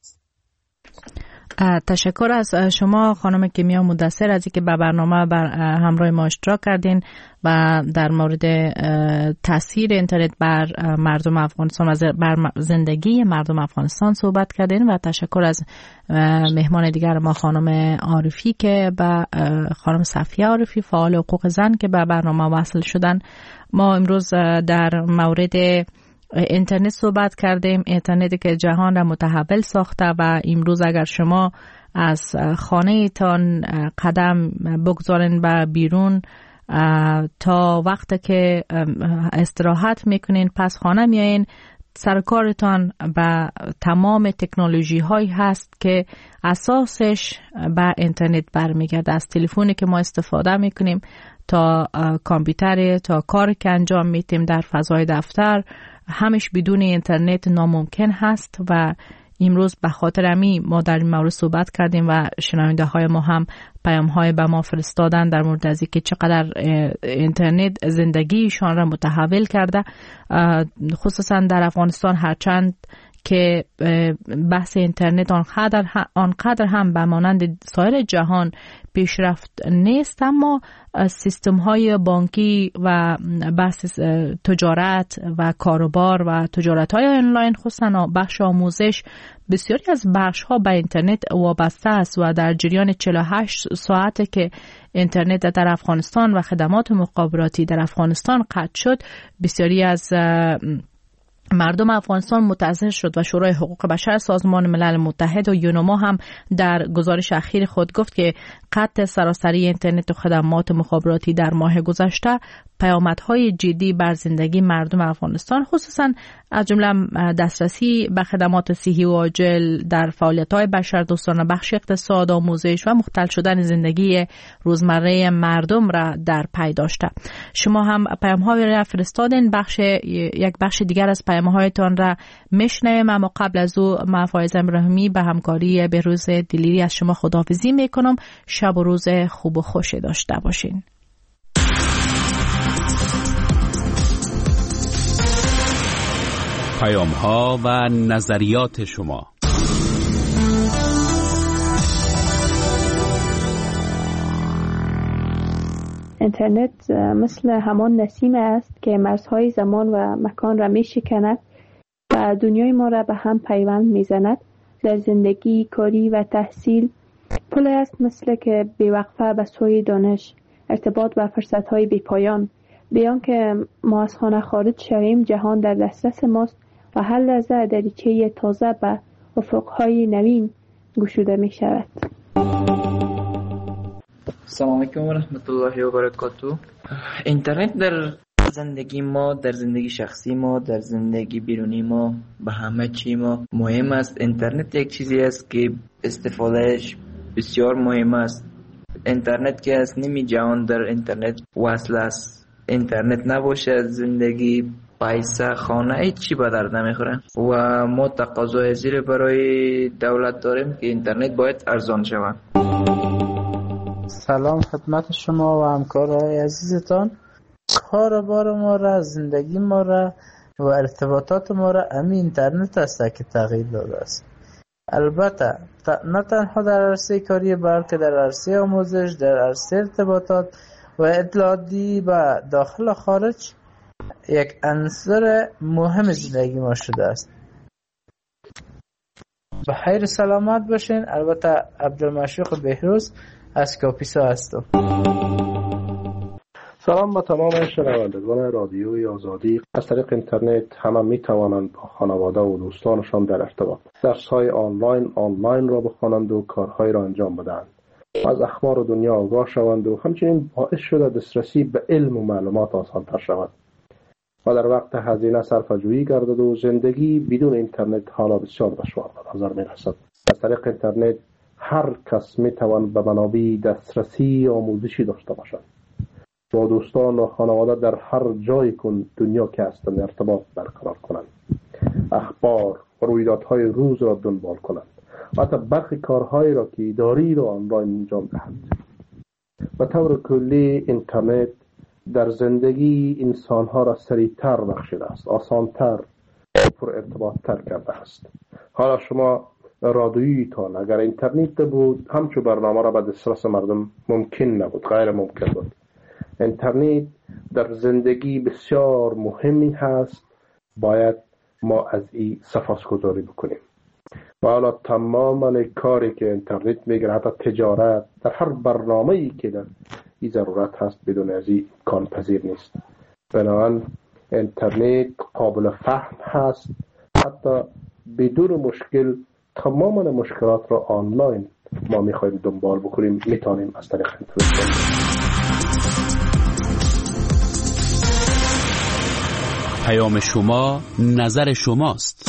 تشکر از شما خانم کیمیا مدثر از اینکه به برنامه همراه ما اشتراک کردین و در مورد تاثیر اینترنت بر مردم افغانستان و بر زندگی مردم افغانستان صحبت کردین و تشکر از مهمان دیگر ما خانم عارفی که به خانم صفیه عارفی فعال حقوق زن که به برنامه وصل شدن. ما امروز در مورد اینترنت صحبت کردیم، اینترنتی که جهان را متحول ساخته و امروز اگر شما از خانه تان قدم بگذارین به بیرون تا وقت که استراحت میکنین پس خانه میایین، سرکارتان به تمام تکنولوژی هایی هست که اساسش به اینترنت برمیگرده. از تلفنی که ما استفاده میکنیم تا کامپیوتر تا کاری که انجام میتیم در فضای دفتر، همش بدون اینترنت ناممکن هست و امروز به خاطر امی ما در این مورد صحبت کردیم و شنونده های ما هم پیام های به ما فرستادن در مورد از اینکه چقدر اینترنت زندگیشان را متحول کرده، خصوصا در افغانستان. هرچند که بحث اینترنت آنقدر هم به مانند سایر جهان پیشرفت نیست، اما سیستم های بانکی و بحث تجارت و کاروبار و تجارت های آنلاین خصوصا بخش آموزش بسیاری از بخش ها به اینترنت وابسته است و در جریان 48 ساعت که اینترنت در افغانستان و خدمات مخابراتی در افغانستان قطع شد، بسیاری از مردم افغانستان متاثر شد و شورای حقوق بشر سازمان ملل متحد و یونما هم در گزارش اخیر خود گفت که قطع سراسری اینترنت و خدمات مخابراتی در ماه گذشته پیامدهای جدی بر زندگی مردم افغانستان، خصوصا از جمله دسترسی به خدمات صحی و عاجل در فعالیت‌های بشردوستانه، بخش اقتصاد، آموزش و مختل شدن زندگی روزمره مردم را در پی داشته. شما هم پیام‌های را فرستادین. یک بخش دیگر از پیام کلمه هایتان را میشنویم. اما قبل از او من فایزه ابراهیمی به همکاری بهروز دلیری از شما خداحافظی میکنم. شب و روز خوب و خوشی داشته باشین. پیام‌ها و نظریات شما. اینترنت مثل همان نسیم است که مرزهای زمان و مکان را می شکند و دنیای ما را به هم پیوند می زند. در زندگی، کاری و تحصیل پل است مثل که بی‌وقفه به سوی دانش، ارتباط و فرصت‌های بی‌پایان. بیان که ما از خانه خارج شویم، جهان در دسترس ماست و هر لحظه دریچه تازه به افق‌های نوین گشوده می شود. سلام علیکم و رحمت الله و برکاته. اینترنت در زندگی ما، در زندگی شخصی ما، در زندگی بیرونی ما، به همه چی ما مهم است. اینترنت یک چیزی است که استفادهش بسیار مهم است. اینترنت که از نیمی جهان در اینترنت وصل است. اینترنت نباشه زندگی، پیسه، خانه، هیچ چی به درد نمیخوره و ما تقاضای زیر برای دولت داریم که اینترنت باید ارزان شود. سلام خدمت شما و همکارهای عزیزتان. کاربار ما را، زندگی ما را و ارتباطات ما را همین اینترنت است که تغییر داده است. البته نه تنها در عرصه کاری بلکه در عرصه آموزش، در عرصه ارتباطات و اطلاعاتی و داخل و خارج یک عنصر مهم زندگی ما شده است. به خیر سلامت باشین. البته عبدالمشیق بهروز از کاپیسا هستم. سلام به تمام شنوندگان رادیوی آزادی. از طریق اینترنت همه می توانند با خانواده و دوستانشان در ارتباط، درس‌های آنلاین را بخوانند و کارهای را انجام بدهند، از اخبار دنیا آگاه شوند و همچنین باعث شده دسترسی به علم و معلومات آسان‌تر شود و در وقت هزینه صرفه‌جویی گردد و زندگی بدون اینترنت حالا بسیار دشوار به نظر می‌رسد. از طریق اینترنت هر کس می‌تواند به منابع دسترسی آموزشی داشته باشد، با دوستان و خانواده در هر جای دنیا که هستند ارتباط برقرار کنند، اخبار و رویدادهای روز را دنبال کنند و حتی برخی کارهایی را که اداری را آنلاین انجام دهند. به طور کلی اینترنت در زندگی انسانها را سریعتر بخشیده است، آسانتر و پر ارتباطتر کرده است. حالا شما رادیویتان اگر اینترنت بود همچو برنامه را به دسترس مردم ممکن نبود، غیر ممکن بود. اینترنت در زندگی بسیار مهمی هست، باید ما از این سپاسگزاری بکنیم. و حالا تماما کاری که اینترنت میگه، حتی تجارت، در هر برنامه‌ای که در این ضرورت هست بدون از این امکان پذیر نیست. بنابراین اینترنت قابل فهم هست، حتی بدون مشکل تماما مشکلات را آنلاین ما میخوایم دنبال بکنیم، میتونیم از طریق اینترنت. پیام شما نظر شماست.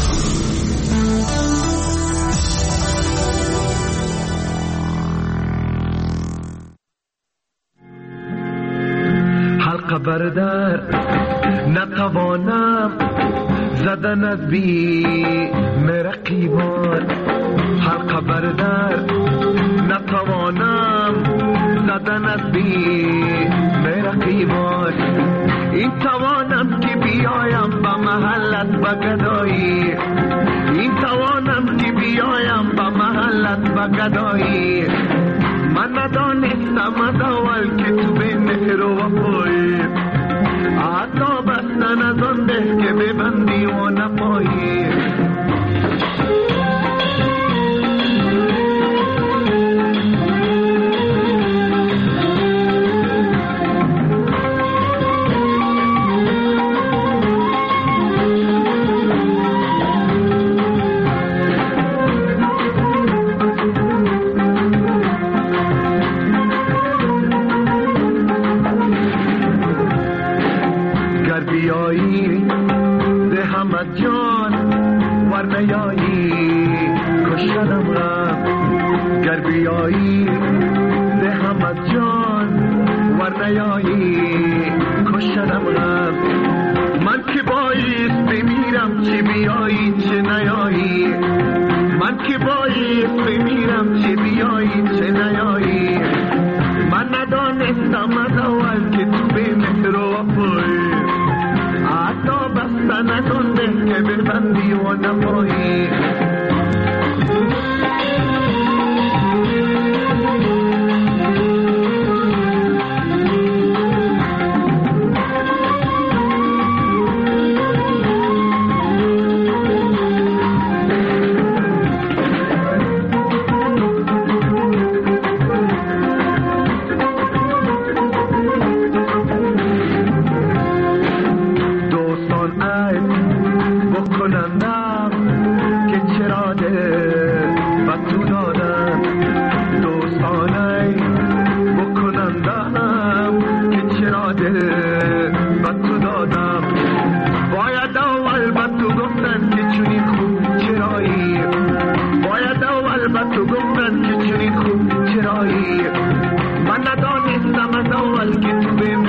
حلقه بردر نتوانم زدن از بی مرقیبان، حلقه بردر نتوانم زدن از بی مرقیبان. این توانم که بیایم به محلت بگدایی، این توانم که بیایم به محلت بگدایی. من ندانستم از اول که تو به مهر و وفایی، حتی بستن از آن ده که ببندی و نپایی. ببندی و نمایی.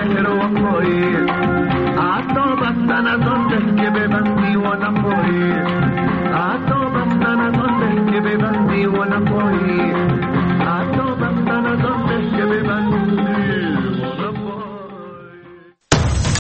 از آن ده که ببندی و نخوری.